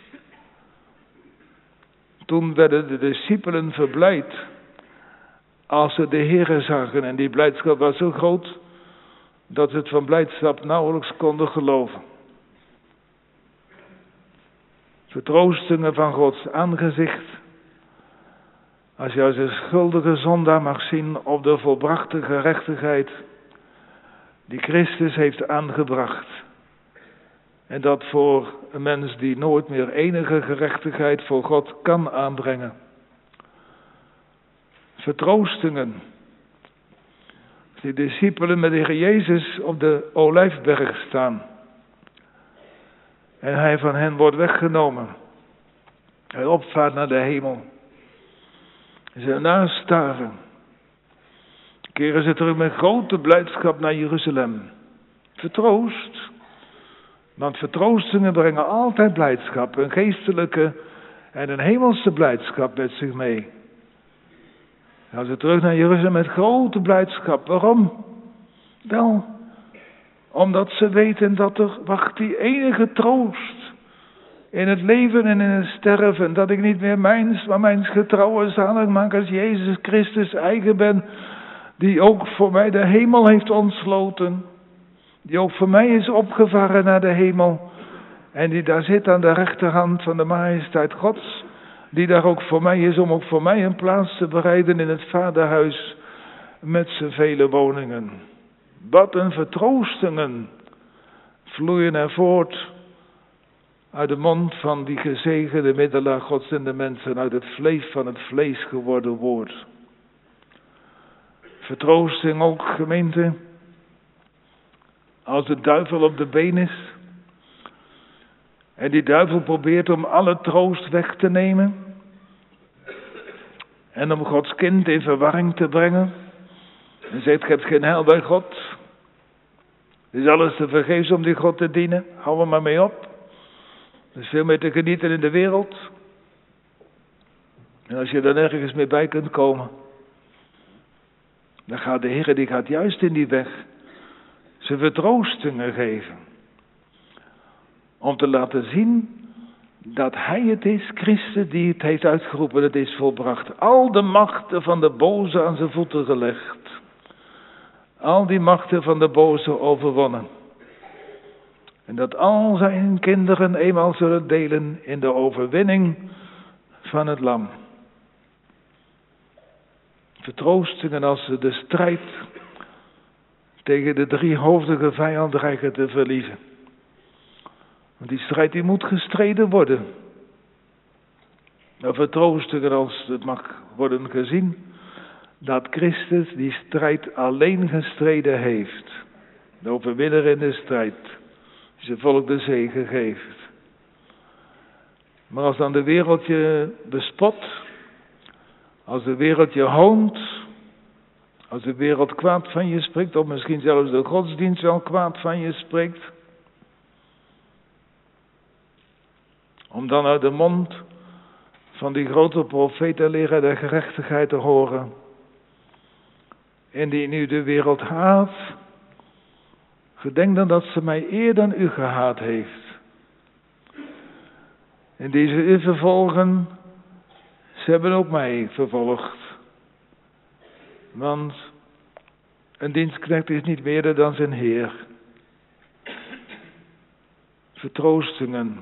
Toen werden de discipelen verblijd als ze de Heere zagen. En die blijdschap was zo groot dat ze het van blijdschap nauwelijks konden geloven. Vertroostingen van Gods aangezicht. Als je als een schuldige zondaar mag zien op de volbrachte gerechtigheid die Christus heeft aangebracht. En dat voor een mens die nooit meer enige gerechtigheid voor God kan aanbrengen. vertroostingen. De discipelen met de Heer Jezus op de Olijfberg staan. En hij van hen wordt weggenomen. Hij opvaart naar de hemel. En ze ernaast staren. Keren ze terug met grote blijdschap naar Jeruzalem. Vertroost. Want vertroostingen brengen altijd blijdschap. Een geestelijke en een hemelse blijdschap met zich mee. Gaan ze terug naar Jeruzalem met grote blijdschap. Waarom? Wel, omdat ze weten dat er wacht die enige troost in het leven en in het sterven. Dat ik niet meer mijns, maar mijn getrouwe zaligmakers Jezus Christus eigen ben. Die ook voor mij de hemel heeft ontsloten. Die ook voor mij is opgevaren naar de hemel. En die daar zit aan de rechterhand van de majesteit Gods. Die daar ook voor mij is om ook voor mij een plaats te bereiden in het vaderhuis met zijn vele woningen. Wat een vertroostingen vloeien er voort uit de mond van die gezegende middelaar Gods en de mensen, uit het vlees van het vlees geworden woord. Vertroosting ook, gemeente, als de duivel op de been is. En die duivel probeert om alle troost weg te nemen. En om Gods kind in verwarring te brengen. En zegt, je hebt geen heil bij God. Het is alles te vergeefs om die God te dienen. Hou er maar mee op. Er is veel meer te genieten in de wereld. En als je er nergens meer bij kunt komen. Dan gaat de Heer, die gaat juist in die weg zijn vertroostingen geven. Om te laten zien dat Hij het is, Christus, die het heeft uitgeroepen, het is volbracht. Al de machten van de boze aan zijn voeten gelegd. Al die machten van de boze overwonnen. En dat al zijn kinderen eenmaal zullen delen in de overwinning van het lam. Vertroostingen als ze de strijd tegen de driehoofdige vijand dreigen te verliezen. Want die strijd die moet gestreden worden. Nou, vertroostingen als het mag worden gezien dat Christus die strijd alleen gestreden heeft. De overwinnaar in de strijd. Die zijn volk de zege geeft. Maar als dan de wereld je bespot. Als de wereld je hoont. Als de wereld kwaad van je spreekt. Of misschien zelfs de godsdienst wel kwaad van je spreekt. Om dan uit de mond van die grote profeet en leraar der gerechtigheid te horen. En die nu de wereld haat. Gedenk dan dat ze mij eer dan u gehaat heeft. En die ze u vervolgen. Ze hebben ook mij vervolgd. Want een dienstknecht is niet meer dan zijn Heer. Vertroostingen.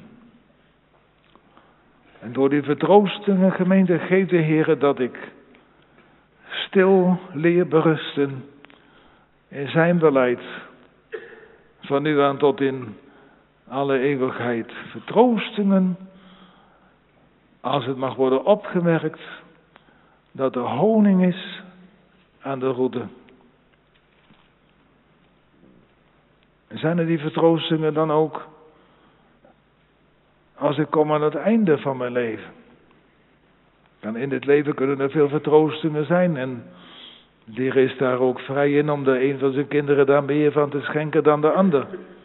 En door die vertroostingen, gemeente, geeft de Heer dat ik stil leer berusten in zijn beleid. Van nu aan tot in alle eeuwigheid. Vertroostingen, als het mag worden opgemerkt, dat er honing is aan de roede. En zijn er die vertroostingen dan ook als ik kom aan het einde van mijn leven? En in dit leven kunnen er veel vertroostingen zijn. En de Heer is daar ook vrij in om de een van zijn kinderen daar meer van te schenken dan de ander.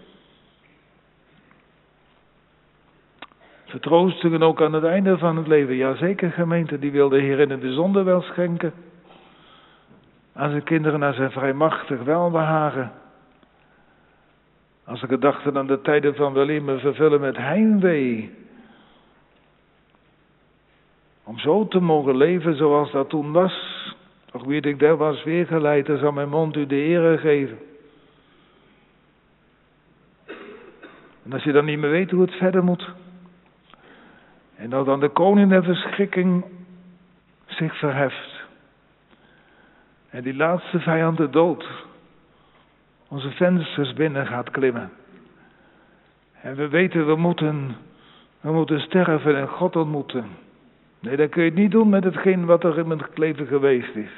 Vertroostingen ook aan het einde van het leven. Jazeker, gemeente, die wil de Heer in het bijzonder wel schenken. Aan zijn kinderen naar zijn vrijmachtig welbehagen. Als ik gedachten aan de tijden van Willem me vervullen met heimwee. Om zo te mogen leven zoals dat toen was. Toch weet ik, daar was weer geleid, er zal mijn mond u de ere geven. En als je dan niet meer weet hoe het verder moet. En dat dan de koning der verschrikking zich verheft. En die laatste vijand, de dood, onze vensters binnen gaat klimmen. En we weten, we moeten, we moeten sterven en God ontmoeten. Nee, dan kun je het niet doen met hetgeen wat er in het leven geweest is.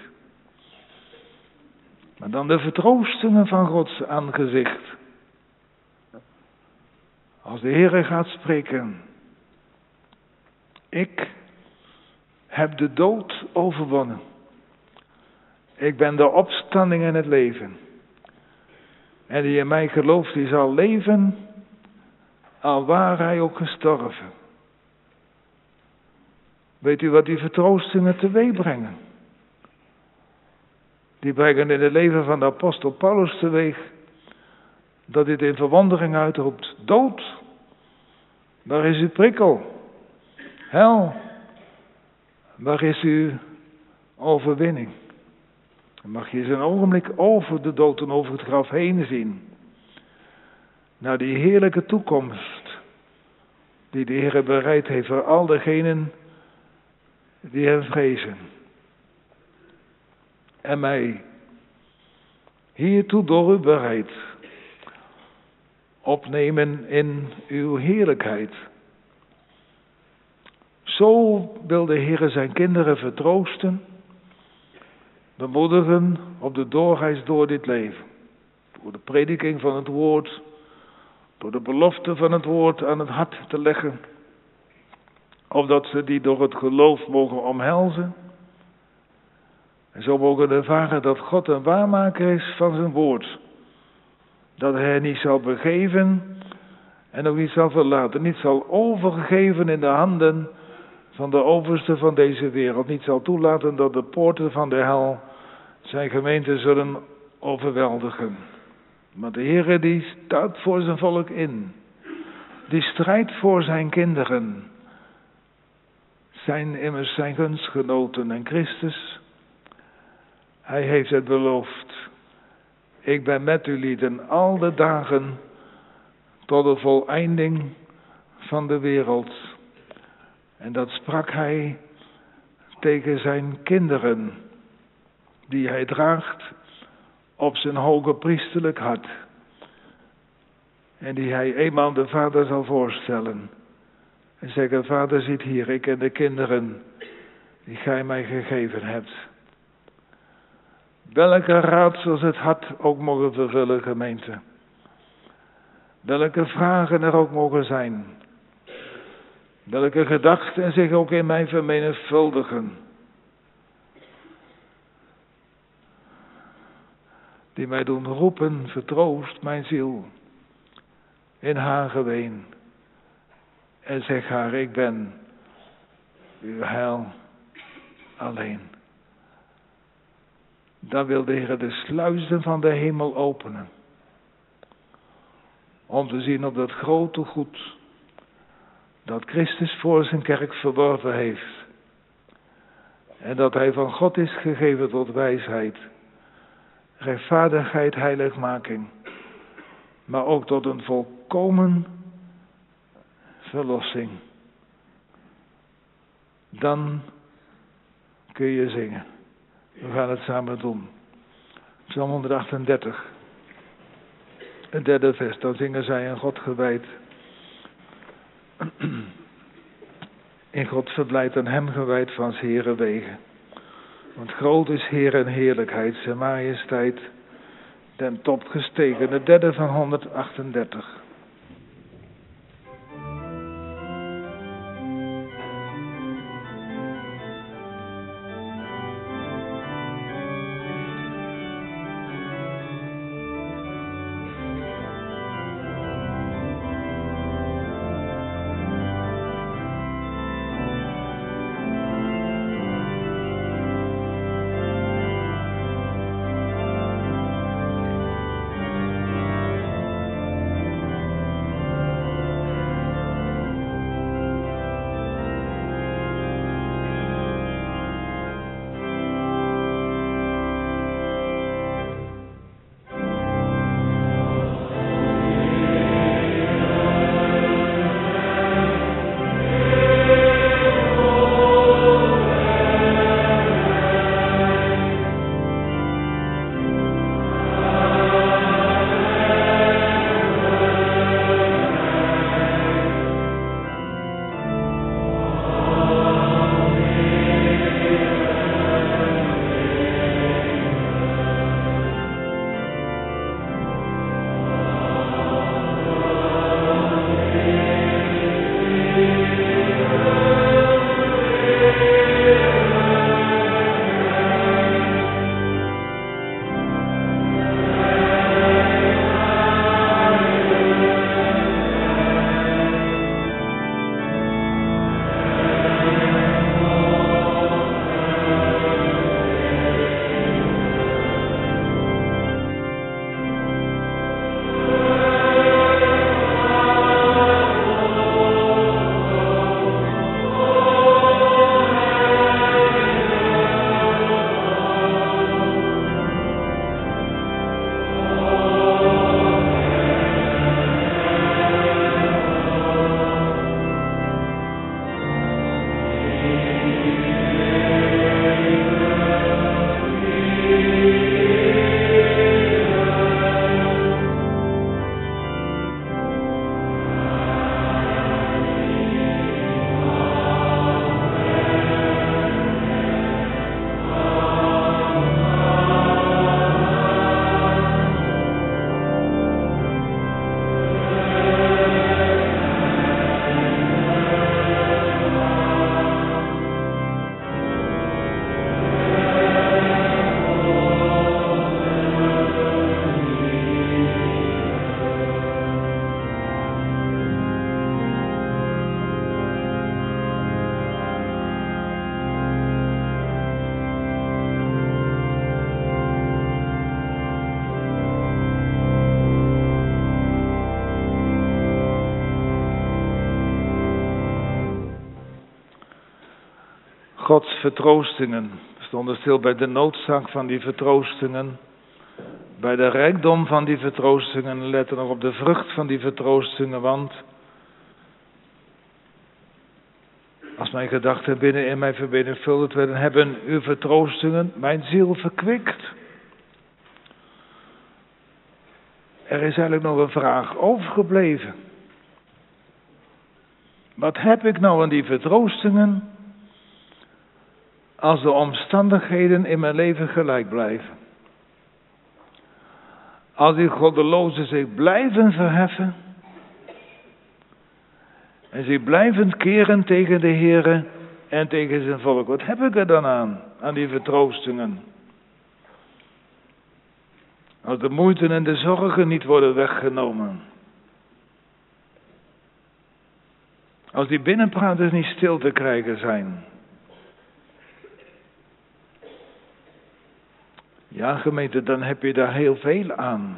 Maar dan de vertroostingen van Gods aangezicht. Als de Heere gaat spreken. Ik heb de dood overwonnen. Ik ben de opstanding en het leven. En die in mij gelooft, die zal leven, al waar hij ook gestorven. Weet u wat die vertroostingen teweeg brengen? Die brengen in het leven van de apostel Paulus teweeg dat dit in verwondering uitroept. Dood, waar is uw prikkel? Hel, waar is uw overwinning? Dan mag je eens een ogenblik over de dood en over het graf heen zien. Naar die heerlijke toekomst die de Heer bereid heeft voor al degenen die hem vrezen. En mij hiertoe door u bereid opnemen in uw heerlijkheid. Zo wil de Heer zijn kinderen vertroosten, bemoedigen op de doorreis door dit leven. Door de prediking van het woord, door de belofte van het woord aan het hart te leggen, opdat ze die door het geloof mogen omhelzen. En zo mogen ervaren dat God een waarmaker is van zijn woord. Dat hij niet zal begeven en ook niet zal verlaten. Niet zal overgeven in de handen van de overste van deze wereld. Niet zal toelaten dat de poorten van de hel zijn gemeente zullen overweldigen. Maar de Heere die staat voor zijn volk in. Die strijdt voor zijn kinderen. Zijn immers zijn gunstgenoten en Christus. Hij heeft het beloofd. Ik ben met u lieden al de dagen tot de voleinding van de wereld. En dat sprak hij tegen zijn kinderen, die hij draagt op zijn hoge priesterlijk hart. En die hij eenmaal de Vader zal voorstellen. En zeggen, Vader, ziet hier, ik en de kinderen die gij mij gegeven hebt. Welke raadsels het hart ook mogen vervullen, gemeente. Welke vragen er ook mogen zijn. Welke gedachten zich ook in mij vermenigvuldigen. Die mij doen roepen, vertroost mijn ziel. In haar geween. En zeg haar, ik ben uw heil alleen. Dan wil de Heer de sluizen van de hemel openen. Om te zien op dat grote goed dat Christus voor zijn kerk verworven heeft. En dat hij van God is gegeven tot wijsheid, rechtvaardigheid, heiligmaking. Maar ook tot een volkomen verlossing. Dan kun je zingen. We gaan het samen doen. Psalm honderdachtendertig. Het derde vers. Dan zingen zij aan God gewijd. In God verblijd en hem gewijd van 's Heeren wegen. Want groot is Heer en heerlijkheid, zijn majesteit, den top gestegen. Het derde van honderdachtendertig. Gods vertroostingen. We stonden stil bij de noodzaak van die vertroostingen. Bij de rijkdom van die vertroostingen. Letten nog op de vrucht van die vertroostingen. Want als mijn gedachten binnen in mij vermenigvuldigd werden, hebben uw vertroostingen mijn ziel verkwikt. Er is eigenlijk nog een vraag overgebleven. Wat heb ik nou aan die vertroostingen als de omstandigheden in mijn leven gelijk blijven? Als die goddelozen zich blijven verheffen en zich blijven keren tegen de Heere en tegen zijn volk. Wat heb ik er dan aan, aan die vertroostingen? Als de moeite en de zorgen niet worden weggenomen. Als die binnenpraters niet stil te krijgen zijn. Ja, gemeente, dan heb je daar heel veel aan.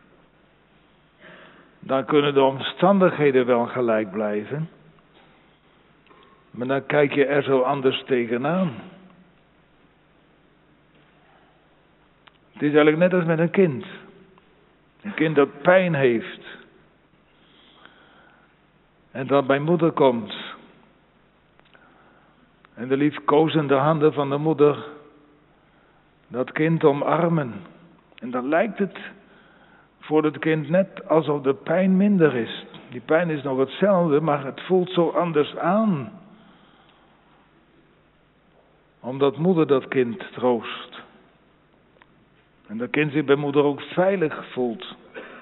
Dan kunnen de omstandigheden wel gelijk blijven. Maar dan kijk je er zo anders tegenaan. Het is eigenlijk net als met een kind. Een kind dat pijn heeft. En dan bij moeder komt. En de liefkozende handen van de moeder dat kind omarmen. En dan lijkt het voor het kind net alsof de pijn minder is. Die pijn is nog hetzelfde, maar het voelt zo anders aan. Omdat moeder dat kind troost. En dat kind zich bij moeder ook veilig voelt.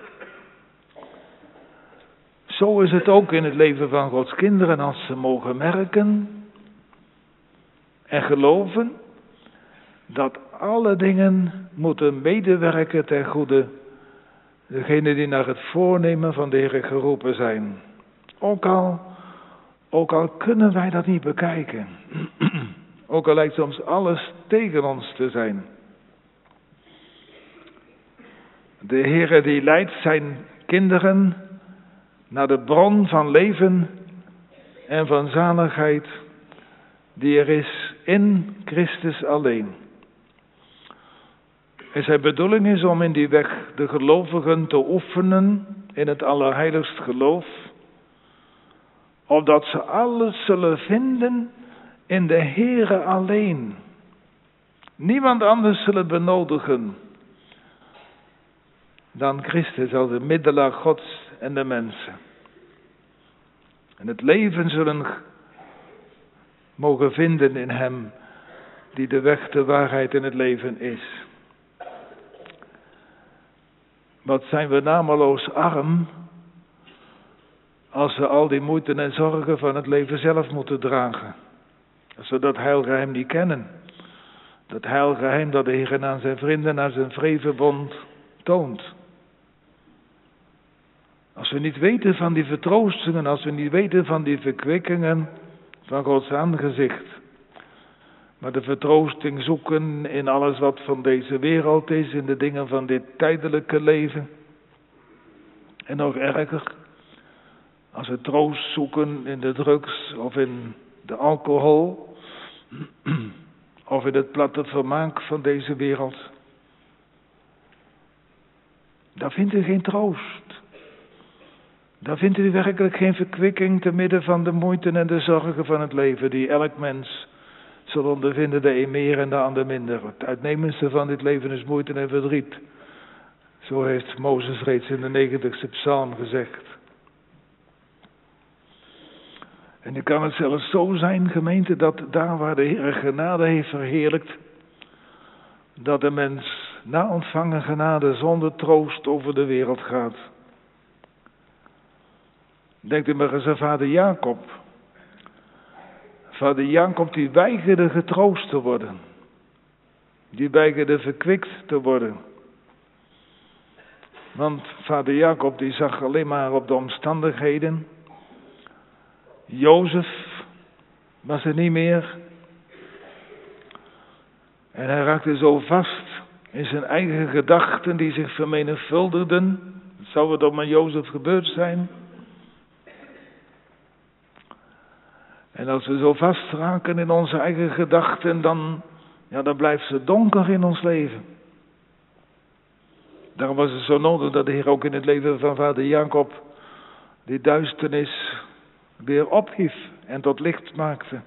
Zo is het ook in het leven van Gods kinderen als ze mogen merken en geloven dat alle dingen moeten medewerken ten goede. Degenen die naar het voornemen van de Heer geroepen zijn. Ook al, ook al kunnen wij dat niet bekijken. Ook al lijkt soms alles tegen ons te zijn. De Heer die leidt zijn kinderen naar de bron van leven en van zaligheid die er is in Christus alleen. En zijn bedoeling is om in die weg de gelovigen te oefenen in het allerheiligst geloof, opdat ze alles zullen vinden in de Heere alleen. Niemand anders zullen benodigen dan Christus als de middelaar Gods en de mensen. En het leven zullen mogen vinden in hem die de weg, de waarheid en het leven is. Wat zijn we nameloos arm als we al die moeite en zorgen van het leven zelf moeten dragen. Als we dat heilgeheim niet kennen. Dat heilgeheim dat de Heer aan zijn vrienden, aan zijn vredeverbond toont. Als we niet weten van die vertroostingen, als we niet weten van die verkwikkingen van Gods aangezicht. Maar de vertroosting zoeken in alles wat van deze wereld is, in de dingen van dit tijdelijke leven. En nog erger, als we troost zoeken in de drugs of in de alcohol, of in het platte vermaak van deze wereld. Daar vindt u geen troost. Daar vindt u werkelijk geen verkwikking te midden van de moeite en de zorgen van het leven die elk mens zal ondervinden, de een meer en de ander minder. Het uitnemendste van dit leven is moeite en verdriet. Zo heeft Mozes reeds in de negentigste psalm gezegd. En dan kan het zelfs zo zijn, gemeente, dat daar waar de Heer genade heeft verheerlijkt, dat de mens na ontvangen genade zonder troost over de wereld gaat. Denkt u maar eens aan vader Jacob. Vader Jacob die weigerde getroost te worden. Die weigerde verkwikt te worden. Want vader Jacob die zag alleen maar op de omstandigheden. Jozef was er niet meer. En hij raakte zo vast in zijn eigen gedachten die zich vermenigvuldigden. Zou het ook met Jozef gebeurd zijn? En als we zo vastraken in onze eigen gedachten, dan, ja, dan blijft het donker in ons leven. Daarom was het zo nodig dat de Heer ook in het leven van vader Jacob die duisternis weer ophief en tot licht maakte.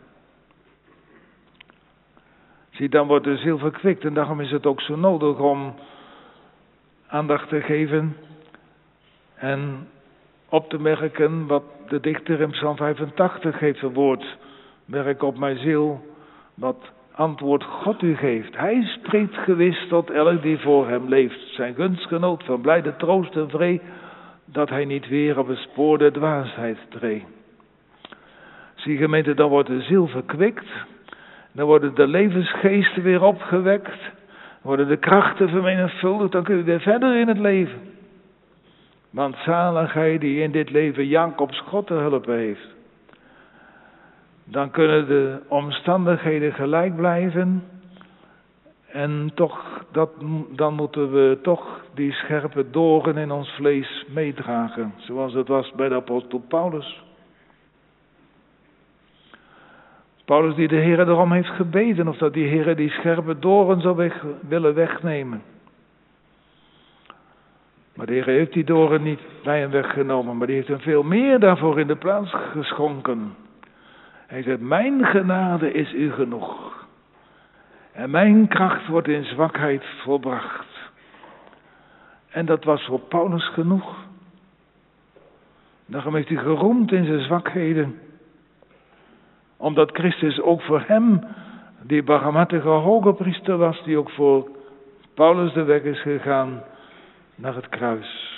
Zie, dan wordt de ziel verkwikt en daarom is het ook zo nodig om aandacht te geven en op te merken wat de dichter in Psalm vijfentachtig heeft verwoord. Merk op mijn ziel wat antwoord God u geeft. Hij spreekt gewis tot elk die voor hem leeft. Zijn gunstgenoot van blijde troost en vree, dat hij niet weer op het spoor der dwaasheid treedt. Zie gemeente, dan wordt de ziel verkwikt. Dan worden de levensgeesten weer opgewekt. Dan worden de krachten vermenigvuldigd. Dan kun je weer verder in het leven. Want zalig hij die in dit leven Jacobs God te hulpen heeft. Dan kunnen de omstandigheden gelijk blijven. En toch, dat, dan moeten we toch die scherpe doorn in ons vlees meedragen. Zoals het was bij de apostel Paulus. Paulus die de Heer erom heeft gebeden. Of dat die Heer die scherpe doorn zou weg, willen wegnemen. Maar de Heer heeft die doorn niet bij hem weggenomen. Maar die heeft hem veel meer daarvoor in de plaats geschonken. Hij zegt, mijn genade is u genoeg. En mijn kracht wordt in zwakheid volbracht. En dat was voor Paulus genoeg. Daarom heeft hij geroemd in zijn zwakheden. Omdat Christus ook voor hem die barmhartige hoge priester was. Die ook voor Paulus de weg is gegaan naar het kruis.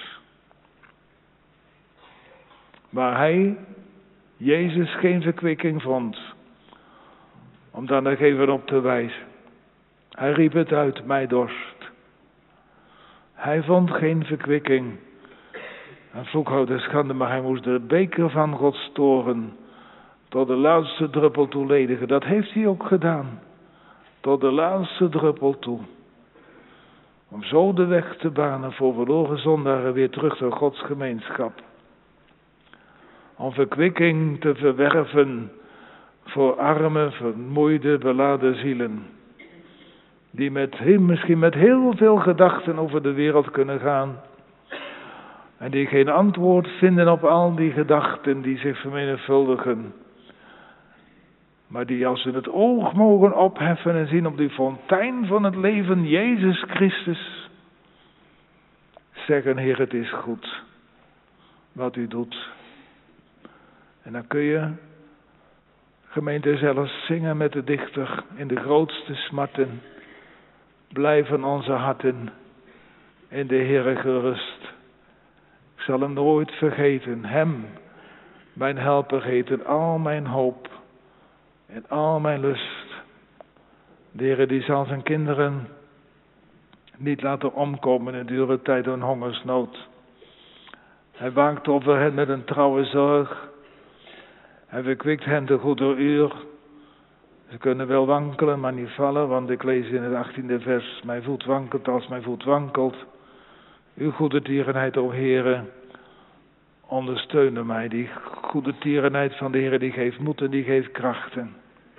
Waar hij, Jezus, geen verkwikking vond. Om daar nog even op te wijzen. Hij riep het uit, mij dorst. Hij vond geen verkwikking. En vloekhouden schande, maar hij moest de beker van Gods toorn tot de laatste druppel toe ledigen. Dat heeft hij ook gedaan. Tot de laatste druppel toe. Om zo de weg te banen voor verloren zondaren weer terug naar Gods gemeenschap. Om verkwikking te verwerven voor arme, vermoeide, beladen zielen. Die met hem, misschien met heel veel gedachten over de wereld kunnen gaan. En die geen antwoord vinden op al die gedachten die zich vermenigvuldigen. Maar die als ze het oog mogen opheffen en zien op die fontein van het leven, Jezus Christus. Zeggen, Heer, het is goed wat u doet. En dan kun je, gemeente, zelfs zingen met de dichter in de grootste smarten. Blijven onze harten in de Heere gerust. Ik zal hem nooit vergeten, hem, mijn helper heten, al mijn hoop en al mijn lust. De Heere die zal zijn kinderen niet laten omkomen in dure tijd door een hongersnood. Hij waakt over hen met een trouwe zorg. Hij verkwikt hen te goeder uur. Ze kunnen wel wankelen, maar niet vallen, want ik lees in het achttiende vers, mijn voet wankelt als mijn voet wankelt. Uw goede tierenheid, o Heere, ondersteunde mij. Die goede tierenheid van de Heere, die geeft moed en die geeft krachten.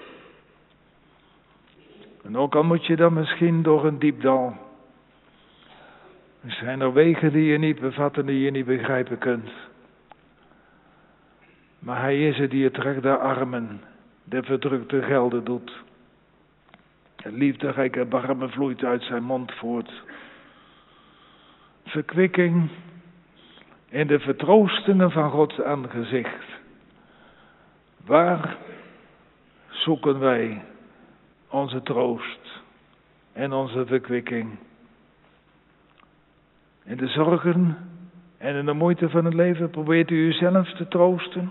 En ook al moet je dan misschien door een diep dal. Er zijn er wegen die je niet bevatten, die je niet begrijpen kunt. Maar hij is het die het trek der armen, de verdrukte gelden doet. En liefderijk erbarmen vloeit uit zijn mond voort. Verkwikking in de vertroostingen van Gods aangezicht. Waar zoeken wij onze troost en onze verkwikking? In de zorgen en in de moeite van het leven probeert u uzelf te troosten?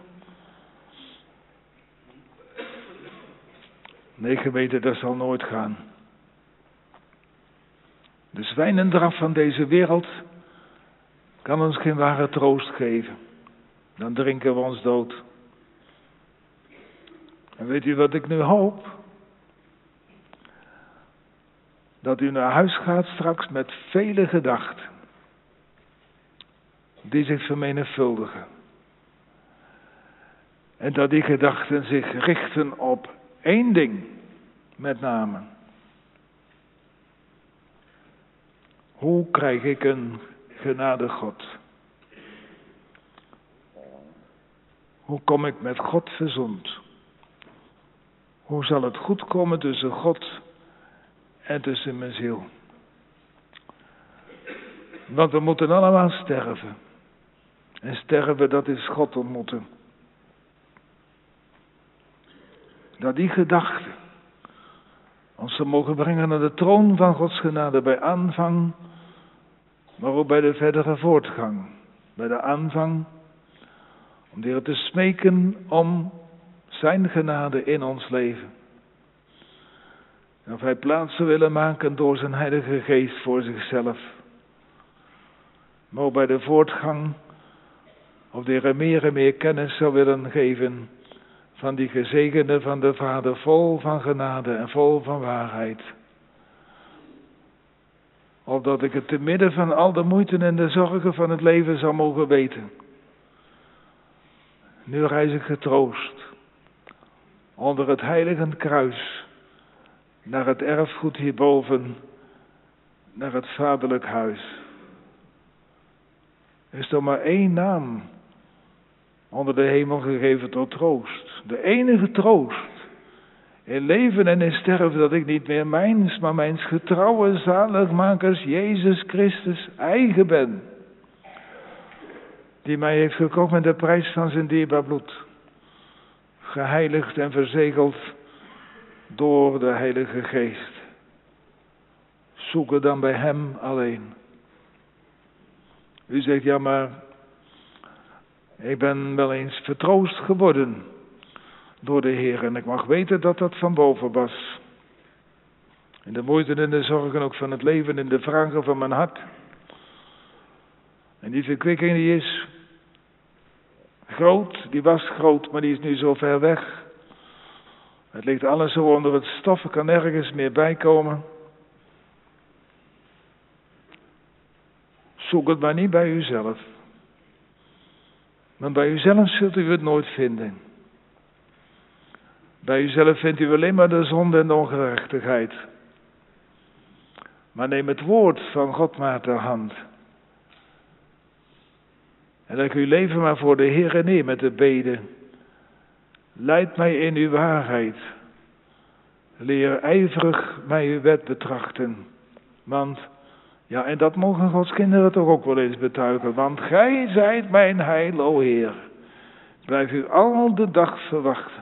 Nee, geweten, dat zal nooit gaan. De zwijnendraf van deze wereld kan ons geen ware troost geven. Dan drinken we ons dood. En weet u wat ik nu hoop? Dat u naar huis gaat straks met vele gedachten. Die zich vermenigvuldigen. En dat die gedachten zich richten op één ding, met name. Hoe krijg ik een genade God? Hoe kom ik met God verzond? Hoe zal het goed komen tussen God en tussen mijn ziel? Want we moeten allemaal sterven. En sterven, dat is God ontmoeten. Dat die gedachten ons ze mogen brengen naar de troon van Gods genade bij aanvang, maar ook bij de verdere voortgang. Bij de aanvang, om de Heer te smeken om zijn genade in ons leven. En of hij plaats zou willen maken door zijn Heilige Geest voor zichzelf. Maar ook bij de voortgang, of de Heer meer en meer kennis zou willen geven van die gezegende van de Vader, vol van genade en vol van waarheid. Opdat ik het te midden van al de moeite en de zorgen van het leven zou mogen weten. Nu reis ik getroost onder het heilige kruis naar het erfgoed hierboven, naar het vaderlijk huis. Er is toch maar één naam onder de hemel gegeven tot troost. De enige troost in leven en in sterven, dat ik niet meer mijns, maar mijns getrouwe zaligmakers Jezus Christus eigen ben. Die mij heeft gekocht met de prijs van zijn dierbaar bloed. Geheiligd en verzegeld door de Heilige Geest. Zoek het dan bij hem alleen. U zegt, ja maar, ik ben wel eens vertroost geworden door de Heer. En ik mag weten dat dat van boven was. In de moeite en de zorgen ook van het leven, in de vragen van mijn hart. En die verkwikking die is groot, die was groot, maar die is nu zo ver weg. Het ligt alles zo onder het stof, er kan nergens meer bij komen. Zoek het maar niet bij uzelf. Maar bij uzelf zult u het nooit vinden. Bij uzelf vindt u alleen maar de zonde en de ongerechtigheid. Maar neem het woord van God maar ter hand. En leg uw leven maar voor de Heere neer met de bede. Leid mij in uw waarheid. Leer ijverig mij uw wet betrachten. Want, ja, en dat mogen Gods kinderen toch ook wel eens betuigen. Want gij zijt mijn heil, o Heer. Blijf u al de dag verwachten.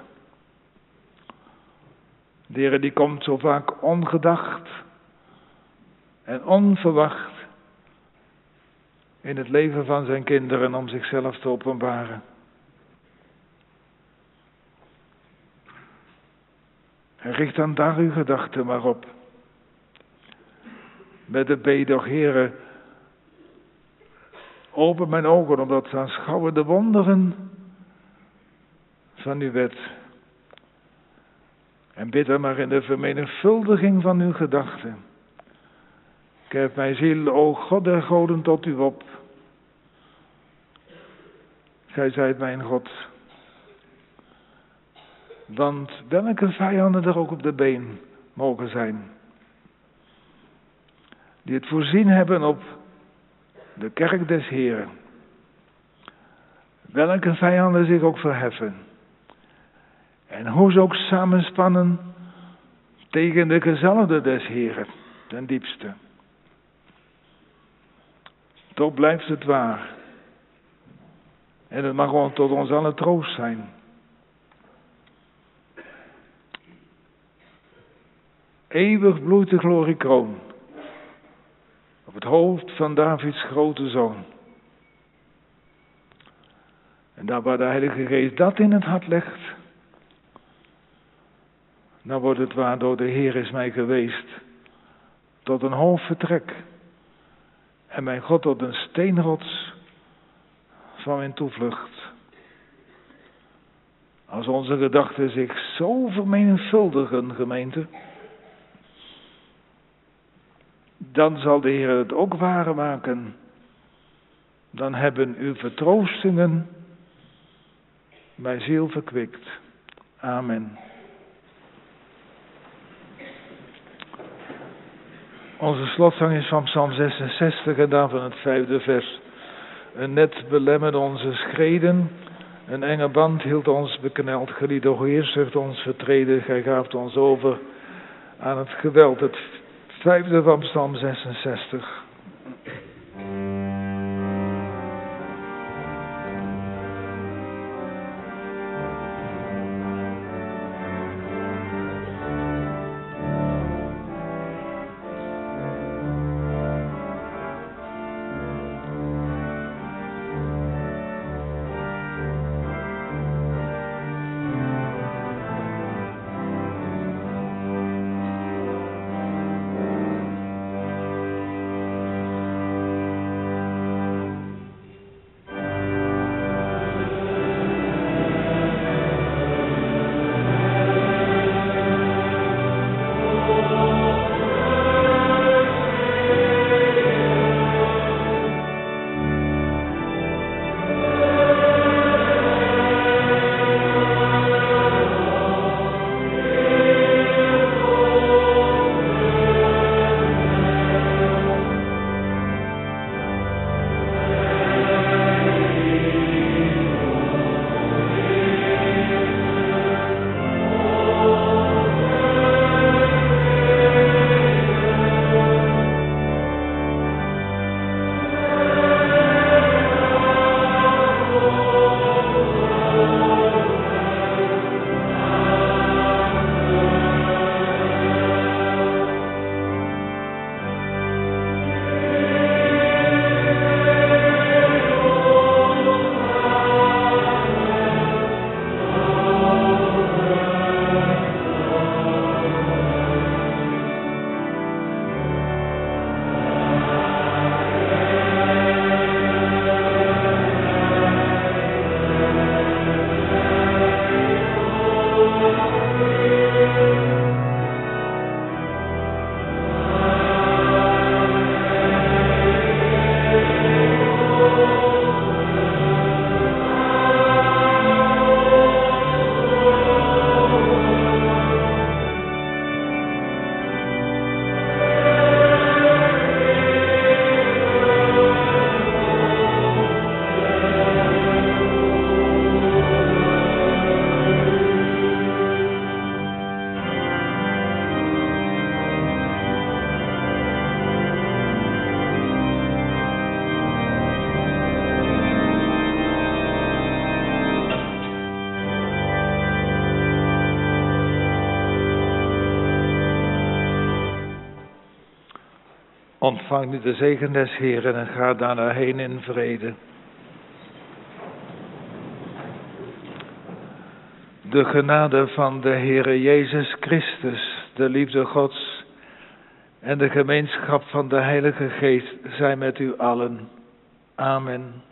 De Heer die komt zo vaak ongedacht en onverwacht in het leven van zijn kinderen om zichzelf te openbaren. En richt dan daar uw gedachten maar op. Met de bede, och Heere, open mijn ogen omdat ze aanschouwen de wonderen van uw wet. En bid dan maar in de vermenigvuldiging van uw gedachten. Geef mijn ziel, o God der goden, tot u op. Gij zijt mijn God. Want welke vijanden er ook op de been mogen zijn, die het voorzien hebben op de kerk des Heeren. Welke vijanden zich ook verheffen. En hoe ze ook samenspannen tegen de gezalfde des Heeren, ten diepste. Toch blijft het waar. En het mag gewoon tot ons allen troost zijn. Eeuwig bloeit de gloriekroon op het hoofd van Davids grote zoon. En daar waar de Heilige Geest dat in het hart legt, dan wordt het waar door de Heer is mij geweest tot een hoofdvertrek. En mijn God tot een steenrots van mijn toevlucht. Als onze gedachten zich zo vermenigvuldigen, gemeente, dan zal de Heer het ook waar maken. Dan hebben uw vertroostingen mijn ziel verkwikt. Amen. Onze slotzang is van Psalm zesenzestig en daarvan het vijfde vers. Een net belemmerde onze schreden, een enge band hield ons bekneld. Gelied, o Heer, zucht ons vertreden, gij gaaft ons over aan het geweld. Het vijfde van Psalm zesenzestig. Ontvang nu de zegen des Heeren en ga daarna heen in vrede. De genade van de Heere Jezus Christus, de liefde Gods en de gemeenschap van de Heilige Geest zijn met u allen. Amen.